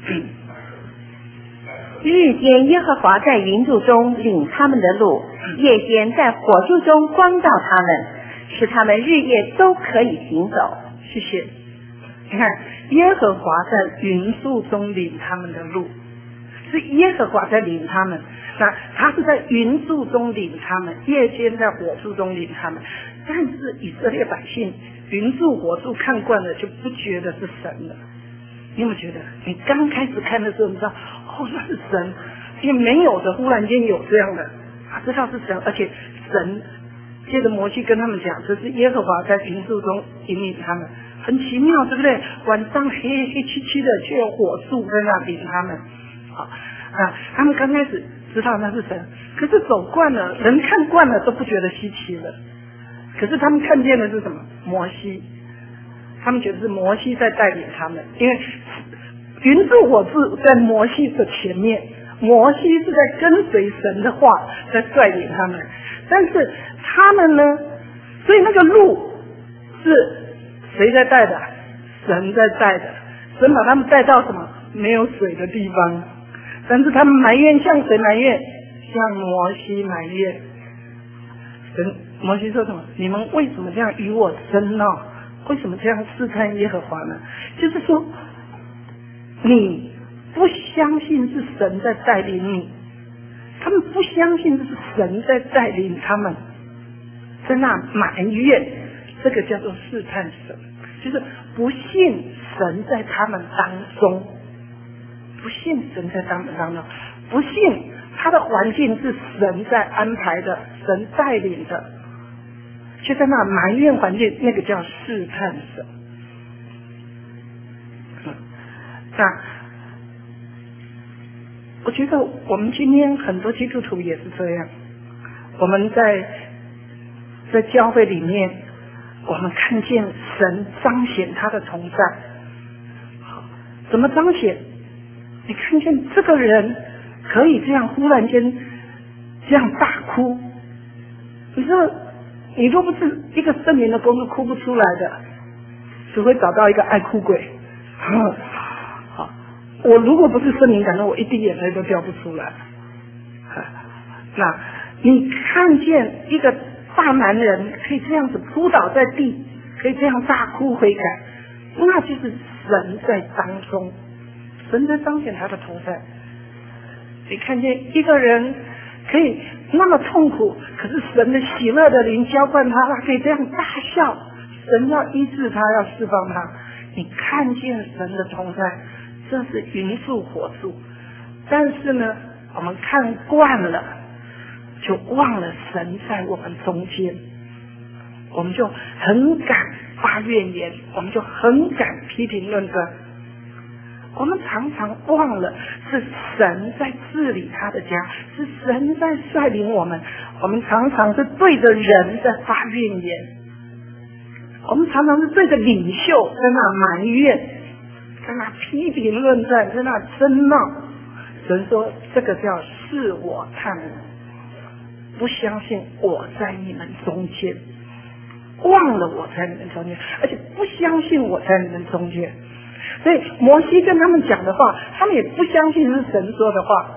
日间耶和华在云柱中领他们的路，夜间在火柱中光照他们，使他们日夜都可以行走。 谢谢。你看，耶和华在云柱中领他们的路，是耶和华在领他们。那他是在云柱中领他们，夜间在火柱中领他们。但是以色列百姓云柱火柱看惯了，就不觉得是神了。你有没有觉得？你刚开始看的时候，你知道那是神，因为没有的，忽然间有这样的，他知道是神，而且神借着摩西跟他们讲，这是耶和华在云柱中引领他们，很奇妙，对不对？晚上黑黑漆漆的，却有火柱在那领他们。好，他们刚开始知道那是神，可是走惯了，人看惯了都不觉得稀奇了。 可是他们看见的是什么？摩西，他们觉得是摩西在带领他们，因为云柱火柱在摩西的前面，摩西是在跟随神的话在率领他们，但是他们呢，所以那个路是谁在带的？神在带的，神把他们带到什么？没有水的地方，但是他们埋怨，向谁埋怨？向摩西埋怨。摩西说什么？你们为什么这样与我争闹？为什么这样试探耶和华呢？就是说，你不相信是神在带领你，他们不相信是神在带领他们，在那埋怨，这个叫做试探神，就是不信神在他们当中，不信神在他们当中，不信他的环境是神在安排的，神带领的，就在那埋怨环境，那个叫试探神。那我觉得我们今天很多基督徒也是这样，我们在教会里面，我们看见神彰显他的同在。怎么彰显？你看见这个人可以这样忽然间这样大哭，你说你若不是一个圣灵的工作，哭不出来的，只会找到一个爱哭鬼。好，我如果不是圣灵感动，我一滴眼泪都掉不出来。那你看见一个大男人可以这样子扑倒在地，可以这样大哭悔改，那就是神在当中，神在彰显他的同在。你看见一个人可以那么痛苦，可是神的喜乐的灵浇灌他，他可以这样大笑，神要医治他，要释放他。你看见神的同在，这是云柱火柱。但是呢，我们看惯了，就忘了神在我们中间，我们就很敢发怨言，我们就很敢批评论断。我们常常忘了是神在治理他的家，是神在率领我们。我们常常是对着人在发怨言，我们常常是对着领袖在那埋怨，在那批评论断，在那争闹。神说这个叫视我探我，不相信我在你们中间，忘了我在你们中间，而且不相信我在你们中间。所以摩西跟他们讲的话，他们也不相信是神说的话。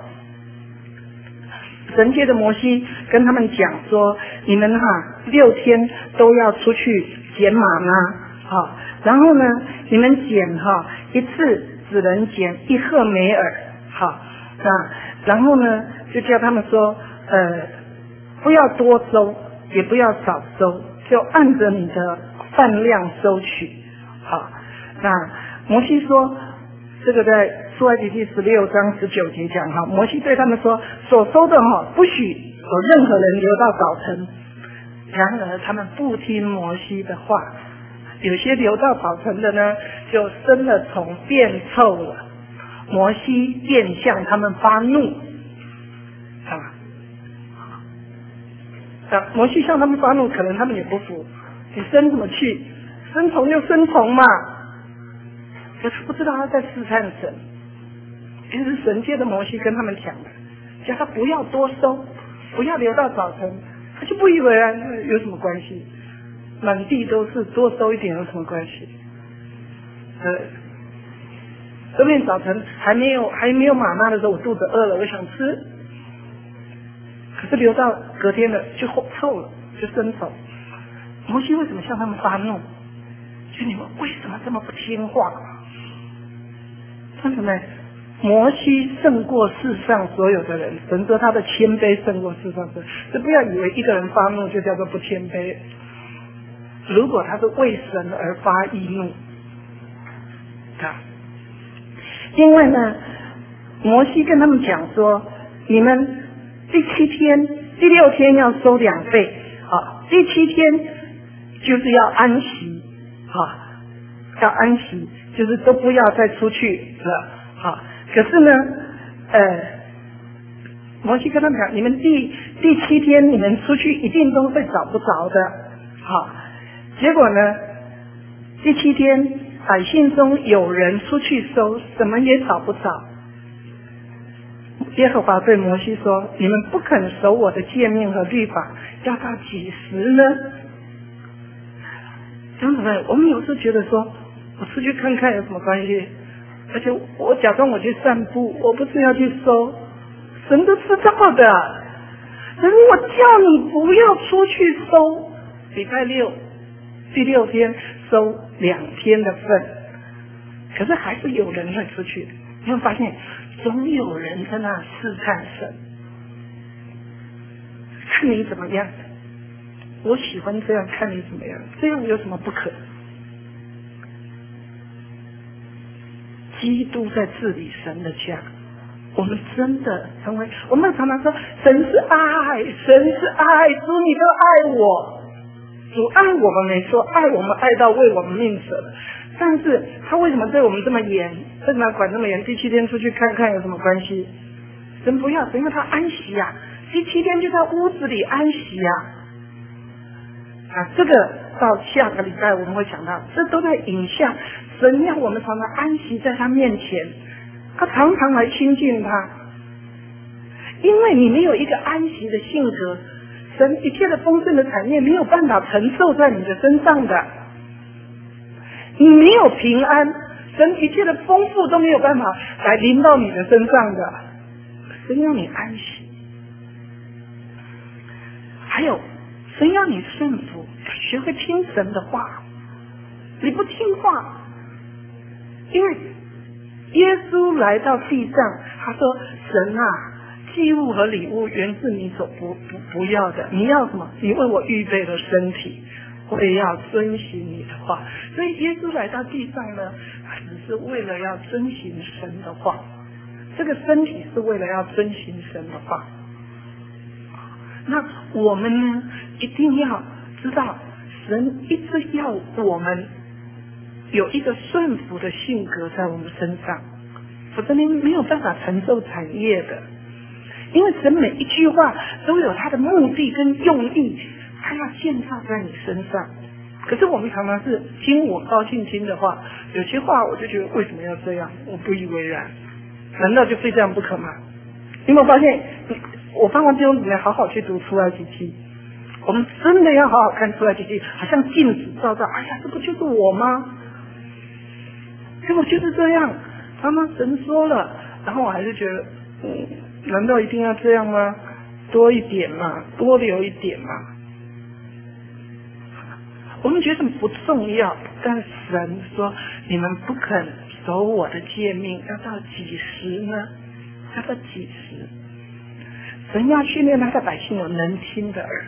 神借着摩西跟他们讲说，你们6天都要出去捡玛纳，然后呢你们捡一次只能捡1赫梅尔，然后呢就叫他们说不要多收也不要少收，就按着你的饭量收取。那摩西说，这个在出埃及记16章19节讲摩西对他们说，所收的不许有任何人留到早晨。然而他们不听摩西的话，有些留到早晨的呢，就生了虫变臭了。摩西便向他们发怒，摩西向他们发怒，可能他们也不服，你生什么气？生虫就生虫嘛。可是不知道他在试探神，其实神借着摩西跟他们讲的，叫他不要多收，不要留到早晨，他就不以为然，有什么关系？满地都是，多收一点有什么关系？说不定早晨还没有玛纳的时候，我肚子饿了，我想吃，可是留到隔天了就臭了，就生虫。摩西为什么向他们发怒？就你们为什么这么不听话？看什么？摩西胜过世上所有的人，神说他的谦卑胜过世上所有人。所以不要以为一个人发怒就叫做不谦卑，如果他是为神而发易怒，另外呢，摩西跟他们讲说，你们第6天要收2倍，第7天就是要安息，要安息，就是都不要再出去了，可是呢，摩西跟他们讲，你们第7天你们出去一定都会找不着的， 好，结果呢，第7天，百姓中有人出去搜，什么也找不着。耶和华对摩西说：“你们不肯守我的诫命和律法，要到几时呢？”弟兄姊妹，我们有时觉得说，我出去看看有什么关系？而且我假装我去散步，我不是要去搜，神都知道的。神我叫你不要出去搜，礼拜六第6天收2天的份，可是还是有人会出去。你会发现，总有人在那试探神，看你怎么样。我喜欢这样，看你怎么样，这样有什么不可？基督在治理神的家，我们真的成为，我们常常说神是爱，神是爱，主你都爱我，主爱我们没错，爱我们爱到为我们命舍了。但是他为什么对我们这么严？为什么要管这么严？第7天出去看看有什么关系？神不要，神因为他安息啊，第7天就在屋子里安息啊。这个到下个礼拜我们会讲到，这都在影像神要我们常常安息在他面前，他常常来亲近他。因为你没有一个安息的性格，神一切的丰盛的产业没有办法承受在你的身上的。你没有平安，神一切的丰富都没有办法来临到你的身上的。神要你安息，还有神要你顺服，学会听神的话。你不听话，因为耶稣来到地上，他说：“神啊，祭物和礼物原是你所不要的，你要什么？你为我预备了身体。”我也要遵行你的话，所以耶稣来到地上呢，他只是为了要遵行神的话，这个身体是为了要遵行神的话。那我们呢，一定要知道，神一直要我们有一个顺服的性格在我们身上，否则你没有办法承受产业的。因为神每一句话都有他的目的跟用意，他要建造在你身上。可是我们常常是听我高兴听的话，有些话我就觉得为什么要这样，我不以为然，难道就非这样不可吗？你有没有发现，我帮忙弟兄姊妹好好去读出埃及记，我们真的要好好看出埃及记，好像镜子照照，哎呀，这不就是我吗？结果就是这样，常常神说了，然后我还是觉得，难道一定要这样吗？多一点嘛，多留一点嘛。我们觉得不重要，但神说你们不肯守我的诫命，要到几时呢？要到几时？神要训练他的百姓有能听的耳。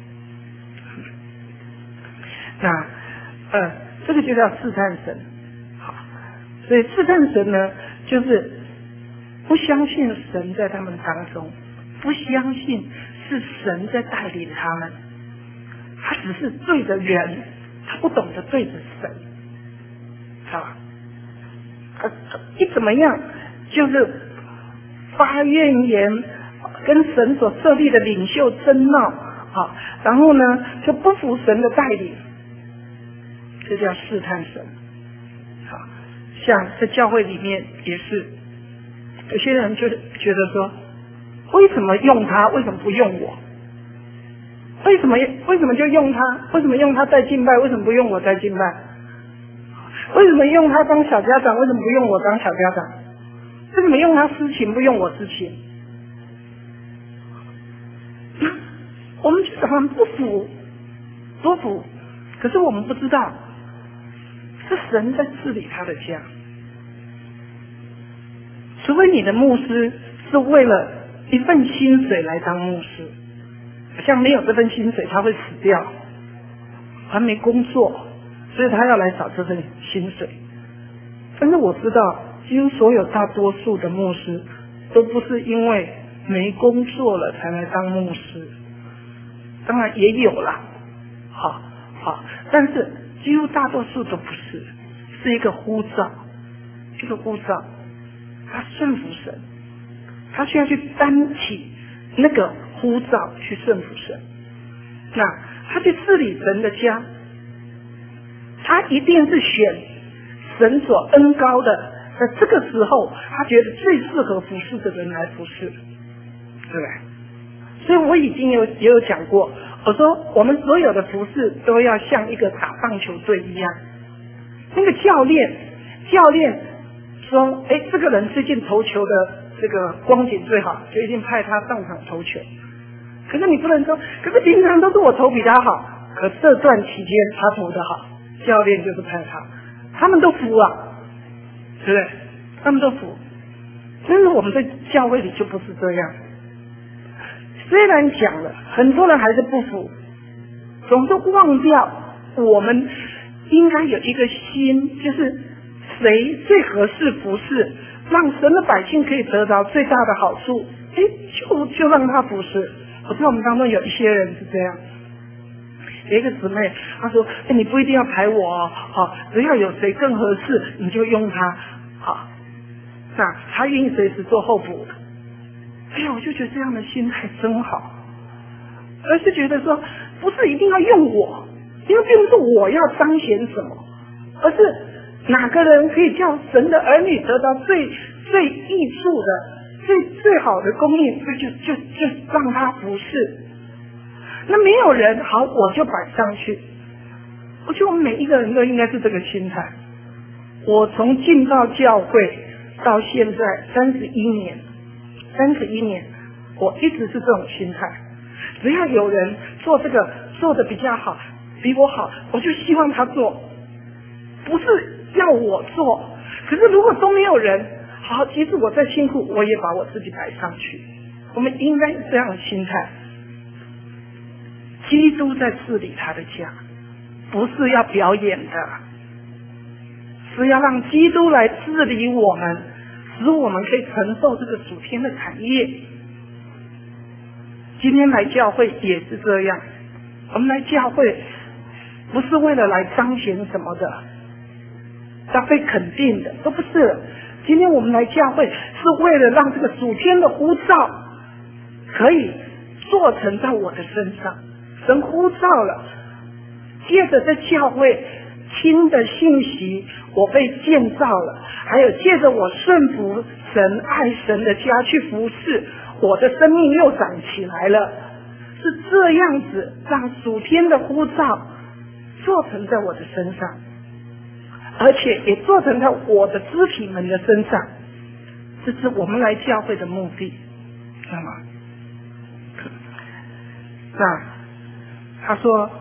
那这个就叫试探神。好，所以试探神呢，就是不相信神在他们当中，不相信是神在带领他们，他只是对着人，他不懂得对着神，好吧？一怎么样，就是发怨言，跟神所设立的领袖争闹，好，然后呢就不服神的带领，这叫试探神。好，像在教会里面也是，有些人就觉得说，为什么用他，为什么不用我？为什么就用他？为什么用他带敬拜？为什么不用我带敬拜？为什么用他当小家长？为什么不用我当小家长？为什么用他司琴不用我司琴？我们就是很不服，不服。可是我们不知道，是神在治理他的家。除非你的牧师是为了一份薪水来当牧师，好像没有这份薪水他会死掉，还没工作，所以他要来找这份薪水。但是我知道，几乎所有大多数的牧师都不是因为没工作了才来当牧师，当然也有啦，好，但是几乎大多数都不是，是一个呼召，一个呼召，他顺服神，他需要去担起那个呼召去顺服神。 那他去治理神的家，他一定是选神所恩膏的，在这个时候他觉得最适合服侍的人来服侍，对不对？所以我已经也有讲过，我说我们所有的服侍都要像一个打棒球队一样，那个教练说，这个人最近投球的这个光景最好，就一定派他上场投球。可是你不能说，可是平常都是我投比他好，可这段期间他投得好，教练就是派他们都服啊，对不对？他们都服。但是我们在教会里就不是这样。虽然讲了，很多人还是不服，总是忘掉我们应该有一个心，就是谁最合适服侍，让神的百姓可以得到最大的好处，就让他服侍。我知道我们当中有一些人是这样，有一个姊妹她说，你不一定要排我哦，只要有谁更合适你就用他，那他愿意随时做候补。我就觉得这样的心态真好，而是觉得说不是一定要用我，因为并不是我要彰显什么，而是哪个人可以叫神的儿女得到最益处的最好的供应，就让他服侍。那没有人好，我就摆上去。我觉得我们每一个人都应该是这个心态。我从进到教会到现在31年，我一直是这种心态。只要有人做这个做得比较好，比我好，我就希望他做，不是要我做。可是如果都没有人，好，即使我再辛苦，我也把我自己摆上去。我们应该是这样的心态。基督在治理他的家，不是要表演的，是要让基督来治理我们，使我们可以承受这个属天的产业。今天来教会也是这样，我们来教会不是为了来彰显什么的，要被肯定的，都不是。今天我们来教会是为了让这个属天的呼召可以做成在我的身上。神呼召了，借着这教会听的信息，我被建造了，还有借着我顺服神爱神的家去服侍，我的生命又长起来了。是这样子让属天的呼召做成在我的身上，而且也做成在我的肢体们的身上。这是我们来教会的目的，知道吗？那他说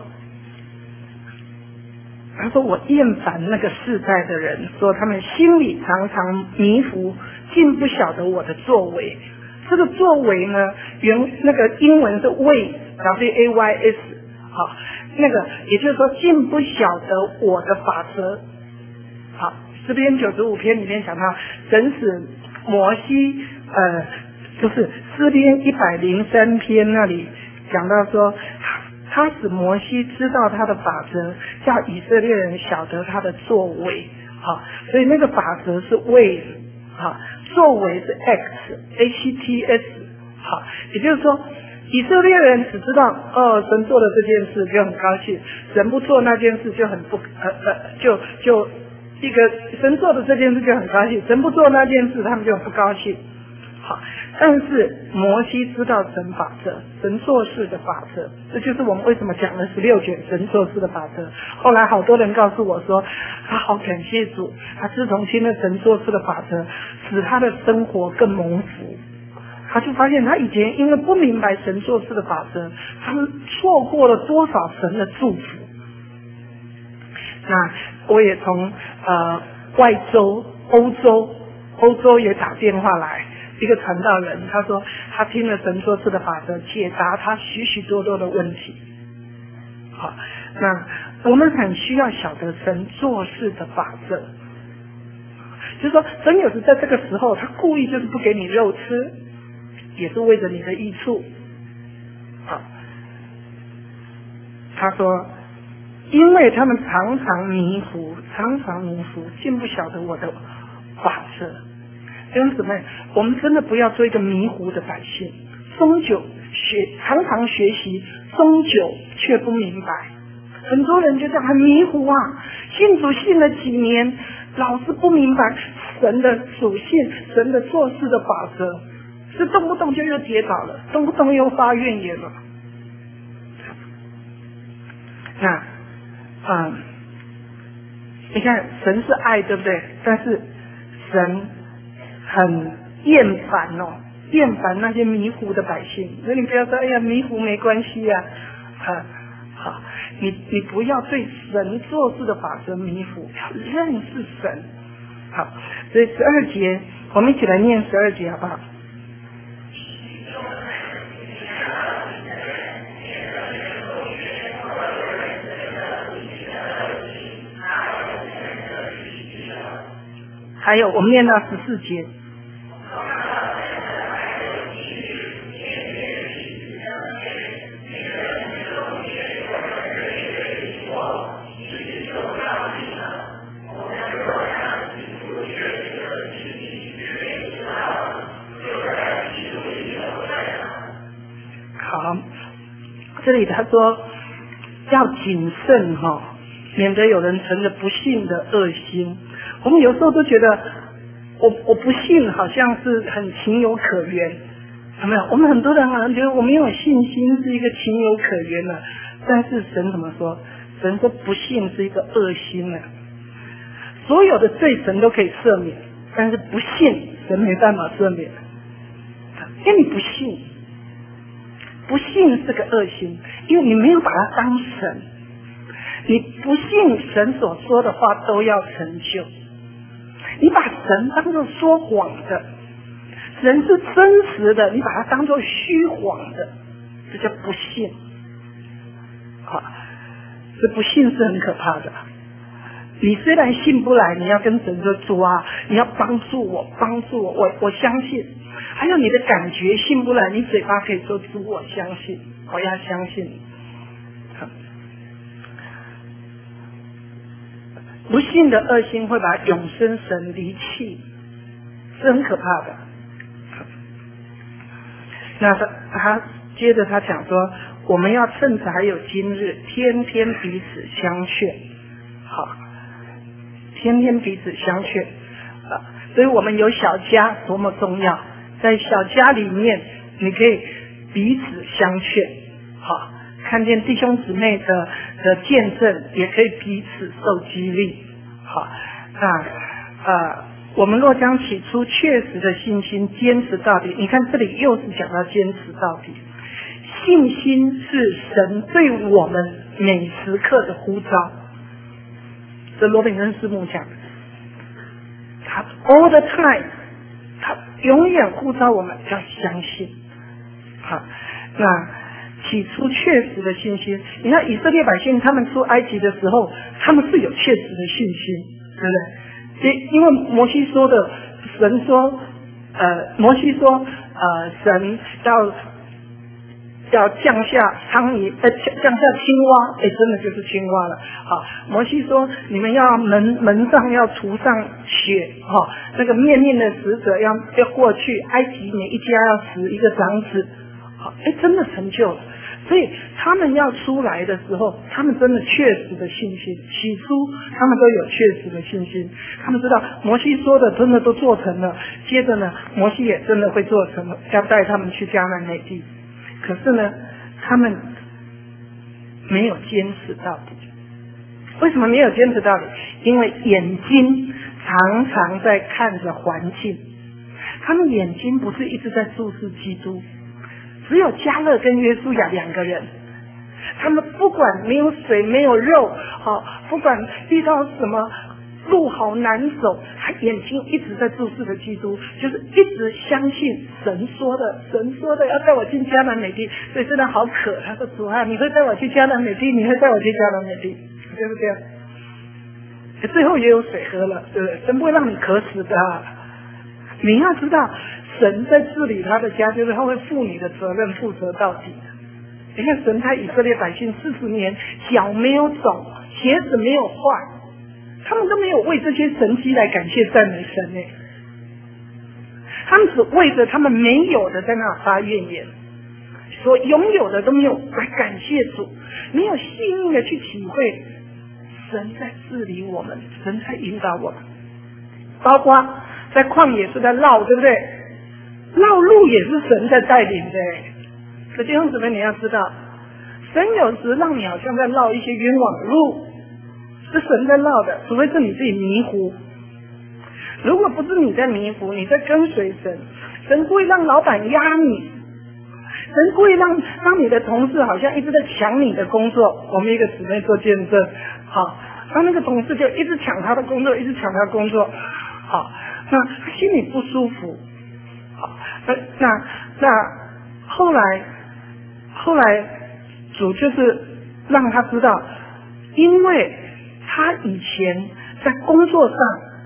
我厌烦那个世代的人，说他们心里常常迷糊，竟不晓得我的作为。这个作为呢，那个英文是 ways， 好，那个也就是说竟不晓得我的法则。好，诗篇95篇里面讲到神使摩西，就是诗篇103篇那里讲到说，他使摩西知道他的法则，叫以色列人晓得他的作为。好，所以那个法则是 ways， 好，作为是 acts。好，也就是说以色列人只知道神做了这件事就很高兴，神不做那件事就很不就一个神做的这件事就很高兴，神不做那件事他们就很不高兴。好，但是摩西知道神法则，神做事的法则，这就是我们为什么讲了16卷神做事的法则。后来好多人告诉我说，他好感谢主，他自从听了神做事的法则，使他的生活更蒙福。他就发现他以前因为不明白神做事的法则，他们错过了多少神的祝福。那我也从外州欧洲也打电话来一个传道人，他说他听了神做事的法则，解答他许许多多的问题。好，那我们很需要晓得神做事的法则，就是说神有时在这个时候他故意就是不给你肉吃，也是为了你的益处。好，他说因为他们常常迷糊，竟不晓得我的法则。弟兄姊妹，我们真的不要做一个迷糊的百姓，终究常常学习，终究却不明白。很多人就这样很迷糊啊，信主信了几年，老是不明白神的属性，神的做事的法则，是动不动就又跌倒了，动不动又发怨言了。那你看神是爱，对不对？但是神很厌烦厌烦那些迷糊的百姓。所以你不要说哎呀迷糊没关系啊，好，你不要对神做事的法则迷糊，要认识神。好，所以12节，我们一起来念12节好不好？还有我们念到14节。好，这里他说要谨慎免得有人存着不信的恶心。我们有时候都觉得我不信好像是很情有可原，有没有？我们很多人好像觉得我没有信心是一个情有可原的，但是神怎么说？神说不信是一个恶心的。所有的罪神都可以赦免，但是不信神没办法赦免，因为你不信。不信是个恶心，因为你没有把它当神，你不信神所说的话都要成就，你把神当作说谎的，神是真实的，你把它当作虚谎的，这叫不信。好，这不信是很可怕的。你虽然信不来，你要跟神说主啊，你要帮助我，我相信。还有你的感觉信不来，你嘴巴可以说主我相信，我要相信。不信的恶心会把永生神离弃，是很可怕的。那他接着他讲说，我们要趁着还有今日，天天彼此相劝。好，天天彼此相劝所以我们有小家多么重要，在小家里面你可以彼此相劝。好，看见弟兄姊妹的见证，也可以彼此受激励。好，那我们若将起初确实的信心坚持到底，你看这里又是讲到坚持到底。信心是神对我们每时刻的呼召，这罗炳根师母讲的，他 all the time， 他永远呼召我们要相信。好，那起初确实的信心，你看以色列百姓他们出埃及的时候，他们是有确实的信心，对不对？因为摩西说的，神说摩西说神要降下苍蝇，降下青蛙，真的就是青蛙了。好，摩西说你们要门上要涂上血，那个面的使者要过去，埃及每一家要死一个长子。好，真的成就了。所以他们要出来的时候，他们真的确实的信心，起初他们都有确实的信心，他们知道摩西说的真的都做成了，接着呢摩西也真的会做成了，要带他们去迦南美地。可是呢他们没有坚持到底。为什么没有坚持到底？因为眼睛常常在看着环境，他们眼睛不是一直在注视基督，只有迦勒跟约书亚两个人，他们不管没有水没有肉，不管遇到什么路好难走，他眼睛一直在注视着基督，就是一直相信神说的要带我进迦南美地。所以真的好渴，他说主啊，你会带我去迦南美地，你会带我去迦南美地，对不对？最后也有水喝了，对不对？神不会让你渴死的。你要知道神在治理他的家，就是他会负你的责任，负责到底。你看神派以色列百姓40年，脚没有肿，鞋子没有坏，他们都没有为这些神迹来感谢赞美神呢，他们只为着他们没有的在那发怨言。 所拥有的都没有来感谢主，没有细腻的去体会神在治理我们，神在引导我们。包括在旷野是在绕，对不对？绕路也是神在带领的。可弟兄姊妹，你要知道，神有时让你好像在绕一些冤枉路，是神在绕的，除非是你自己迷糊。如果不是你在迷糊，你在跟随神，神故意让老板压你，神故意让你的同事好像一直在抢你的工作。我们一个姊妹做见证，好，那个同事就一直抢他的工作，一直抢他的工作，好，那他心里不舒服，好，那后来主就是让他知道，因为他以前在工作上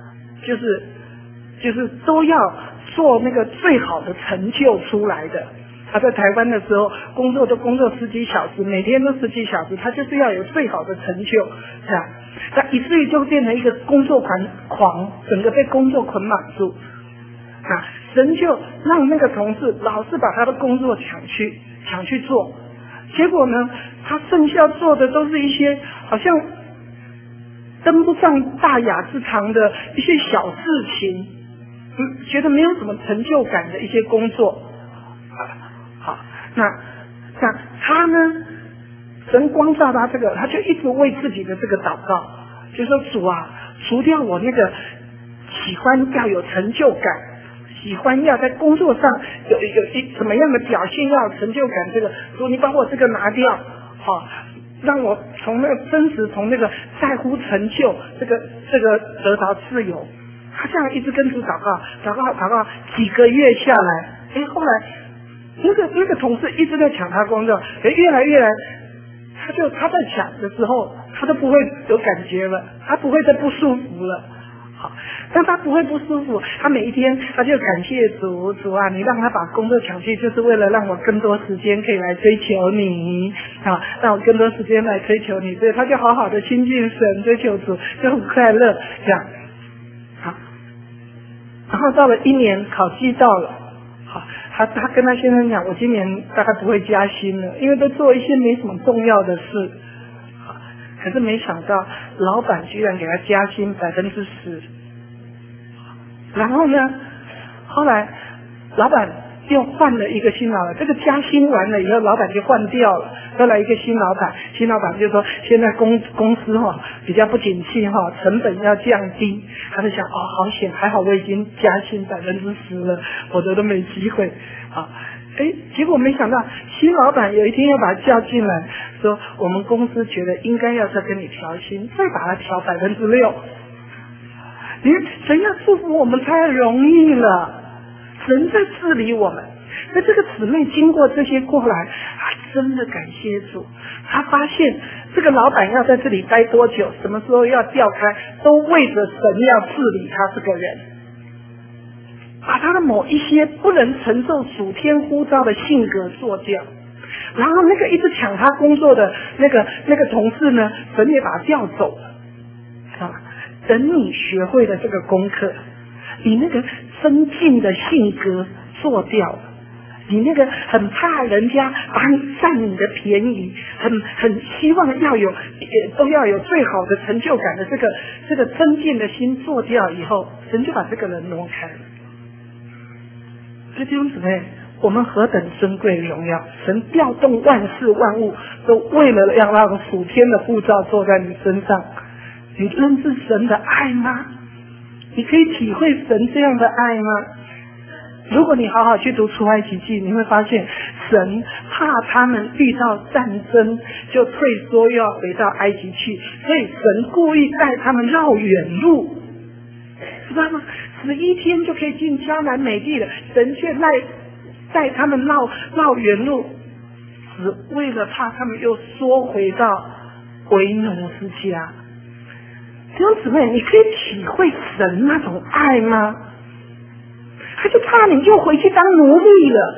就是都要做那个最好的成就出来的。他在台湾的时候工作10几小时，每天都10几小时，他就是要有最好的成就，这样，那以至于就变成一个工作狂，整个被工作捆绑住。神就让那个同事老是把他的工作抢去做，结果呢，他剩下做的都是一些好像登不上大雅之堂的一些小事情，觉得没有什么成就感的一些工作。好，那他呢，神光照他这个，他就一直为自己的这个祷告，就说主啊，除掉我那个喜欢要有成就感，喜欢要在工作上有什么样的表现要有成就感，这个主你把我这个拿掉，好，让我从那个真实，从那个在乎成就这个得到自由。他这样一直跟主祷告，几个月下来，后来那个同事一直在抢他工作，越来，他在抢的时候，他都不会有感觉了，他不会再不舒服了。好，但他不会不舒服，他每一天他就感谢主啊，你让他把工作抢去，就是为了让我更多时间可以来追求你啊，让我更多时间来追求你，所以他就好好的亲近神，追求主，就很快乐这样。好，然后到了1年考绩到了，好，他跟他先生讲，我今年大概不会加薪了，因为都做一些没什么重要的事。可是没想到老板居然给他加薪10%，然后呢，后来老板又换了一个新老板，这个加薪完了以后，老板就换掉了，又来一个新老板就说现在公司比较不景气成本要降低，他就想好险，还好我已经加薪10%了，否则都没机会啊。结果没想到新老板有一天要把他叫进来，说我们公司觉得应该要再跟你调薪，再把它调6%。神要祝福我们太容易了，神在治理我们。那这个姊妹经过这些过来，真的感谢主，她发现这个老板要在这里待多久，什么时候要调开，都为着神要治理他这个人，把他的某一些不能承受属天呼召的性格做掉。然后那个一直抢他工作的那个同事呢，神也把他调走了啊。等你学会了这个功课，你那个增进的性格做掉了，你那个很怕人家占你的便宜，很希望都要有最好的成就感的这个增进的心做掉以后，神就把这个人挪开了。弟兄姊妹，我们何等珍贵荣耀！神调动万事万物，都为了要让属天的护照坐在你身上。你认识神的爱吗？你可以体会神这样的爱吗？如果你好好去读出埃及记，你会发现神怕他们遇到战争就退缩，又要回到埃及去，所以神故意带他们绕远路，知道吗？11天就可以进迦南美地了，神却带他们绕远路，只为了怕他们又缩回到为奴之家。弟兄姊妹，你可以体会神那种爱吗？他就怕你又回去当奴隶了，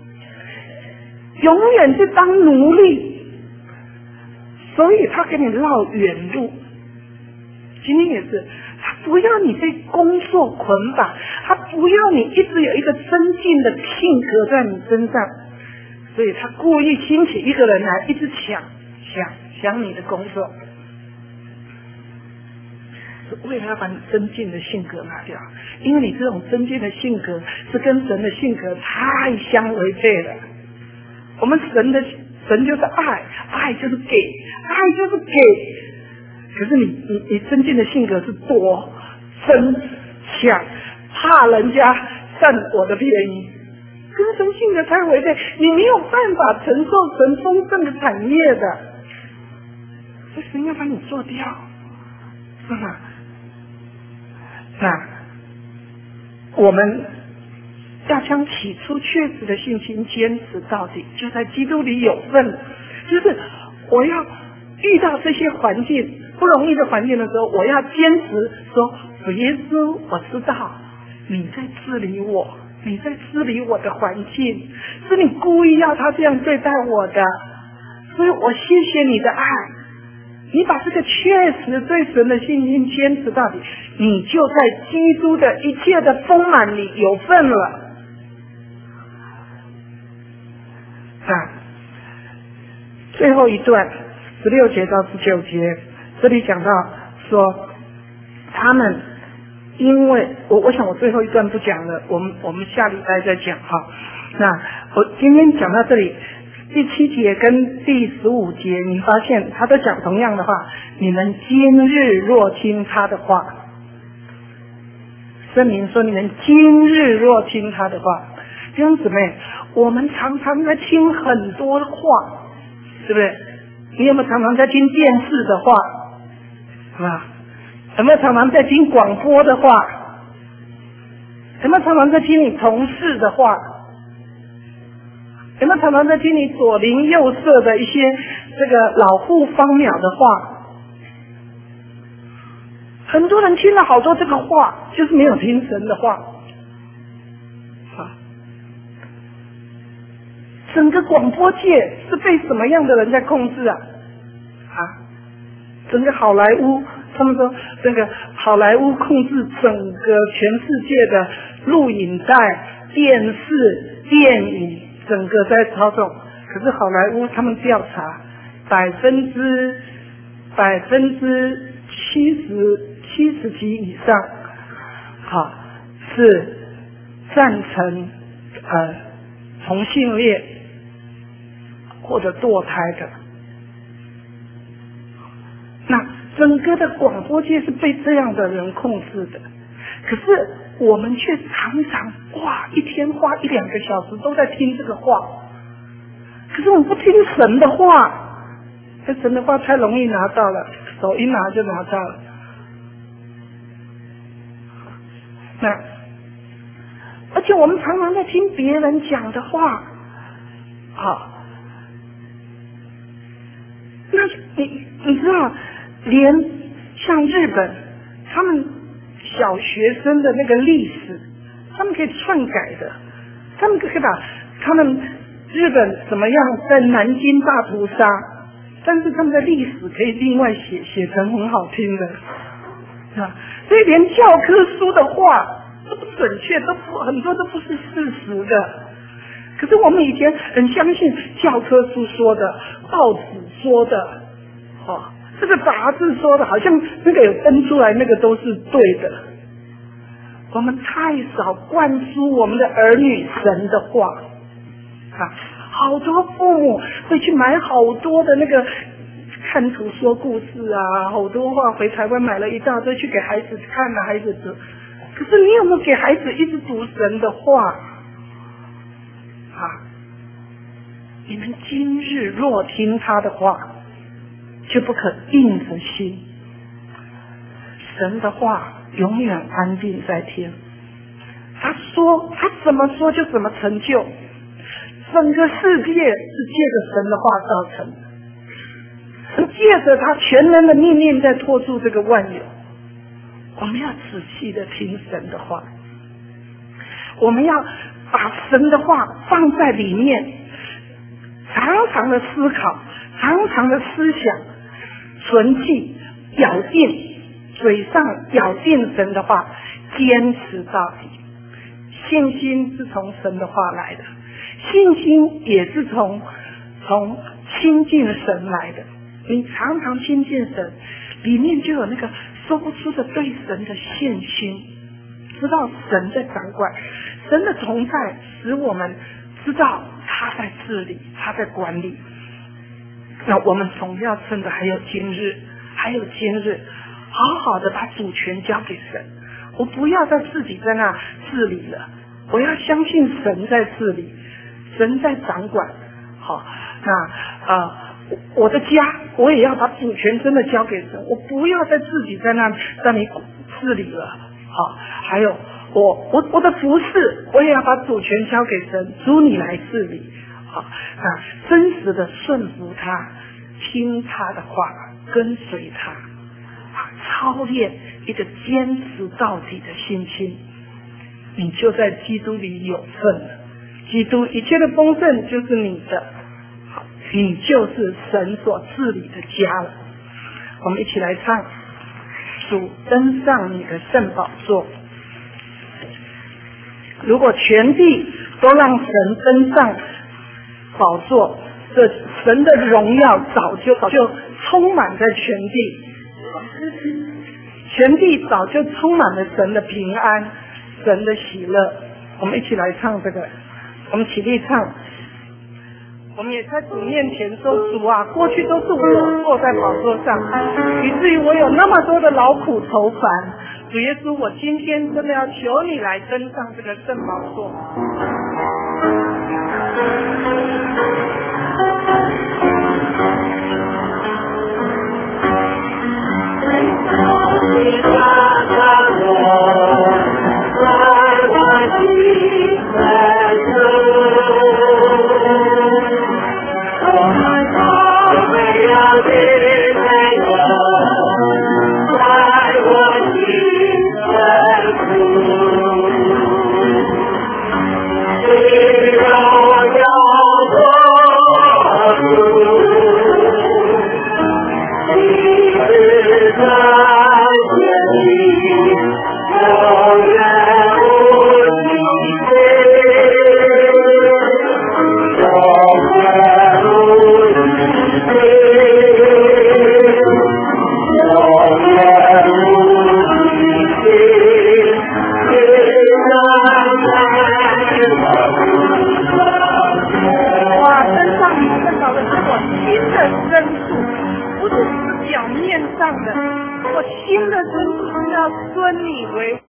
永远是当奴隶，所以他给你绕远路。今天也是，他不要你被工作捆绑，他不要你一直有一个增进的性格在你身上， 所以他故意兴起一个人来，一直想你的工作，为了要把你真进的性格拿掉，因为你这种真进的性格是跟神的性格太相违背了。我们神就是爱，爱就是给，爱就是给。可是你真进的性格是多争抢，怕人家占我的便宜，跟神性格太违背，你没有办法承受神丰盛的产业的，所以神要把你做掉，是吗？那我们要将起初确实的信心坚持到底，就在基督里有份。就是我要遇到这些环境不容易的环境的时候，我要坚持说，主耶稣，我知道你在治理我，你在治理我的环境，是你故意要他这样对待我的，所以我谢谢你的爱。你把这个确实对神的信心坚持到底，你就在基督的一切的丰满里有份了。最后一段16节到19节，这里讲到说，他们因为我想我最后一段不讲了，我们下礼拜再讲哈。那我今天讲到这里，第7节跟第15节，你发现他都讲同样的话，你们今日若听他的话，圣灵说你们今日若听他的话。弟兄姊妹，我们常常在听很多的话，对不对？你有没有常常在听电视的话？是吧？有没有常常在听广播的话？有没有常常在听你同事的话？有没有常常在听你左邻右舍的一些这个老护方鸟的话？很多人听了好多这个话，就是没有听神的话。整个广播界是被什么样的人在控制啊？整个好莱坞，他们说这个好莱坞控制整个全世界的录影带、电视、电影，整个在操纵。可是好莱坞他们调查，70%几以上，是赞成同性恋或者堕胎的。那整个的广播界是被这样的人控制的，可是我们却常常一天花1-2个小时都在听这个话，可是我们不听神的话，这神的话太容易拿到了，手一拿就拿到了。那而且我们常常在听别人讲的话，那你知道，连像日本，他们小学生的那个历史，他们可以篡改的，他们可以把他们日本怎么样在南京大屠杀，但是他们的历史可以另外写成很好听的，所以连教科书的话都不准确，很多都不是事实的。可是我们以前很相信教科书说的，报纸说的，这个杂志说的，好像那个有登出来，那个都是对的。我们太少灌输我们的儿女神的话，好多父母会去买好多的那个看图说故事啊，好多话回台湾买了一大堆去给孩子看啊，孩子读。可是你有没有给孩子一直读神的话？你们今日若听他的话，就不可硬着心。神的话永远安定在天，他说他怎么说就怎么成就，整个世界是借着神的话造成的，借着他全能的命令在托住这个万有。我们要仔细的听神的话，我们要把神的话放在里面，常常的思考，常常的思想，存记，咬定，嘴上咬定神的话，坚持到底。信心是从神的话来的， 信心也是从亲近神来的。你常常亲近神，里面就有那个说不出的对神的信心，知道神在掌管，神的同在使我们知道他在治理，他在管理。那我们总要趁着还有今日，好好的把主权交给神。我不要再自己在那治理了，我要相信神在治理，神在掌管。好，那我的家我也要把主权真的交给神，我不要再自己在那里治理了。好，还有我的服侍我也要把主权交给神，主你来治理。好，那真实的顺服他，听他的话，跟随他，操练一个坚持到底的信心，你就在基督里有份了。基督一切的丰盛就是你的，你就是神所治理的家了。我们一起来唱，主登上你的圣宝座。如果全地都让神登上宝座，这神的荣耀早就充满在全地，全地早就充满了神的平安，神的喜乐。我们一起来唱这个，我们起立唱。我们也在主面前说，主啊，过去都是我坐在宝座上，以至于我有那么多的劳苦愁烦。主耶稣，我今天真的要求你来登上这个圣宝座。我心的深处是要尊你为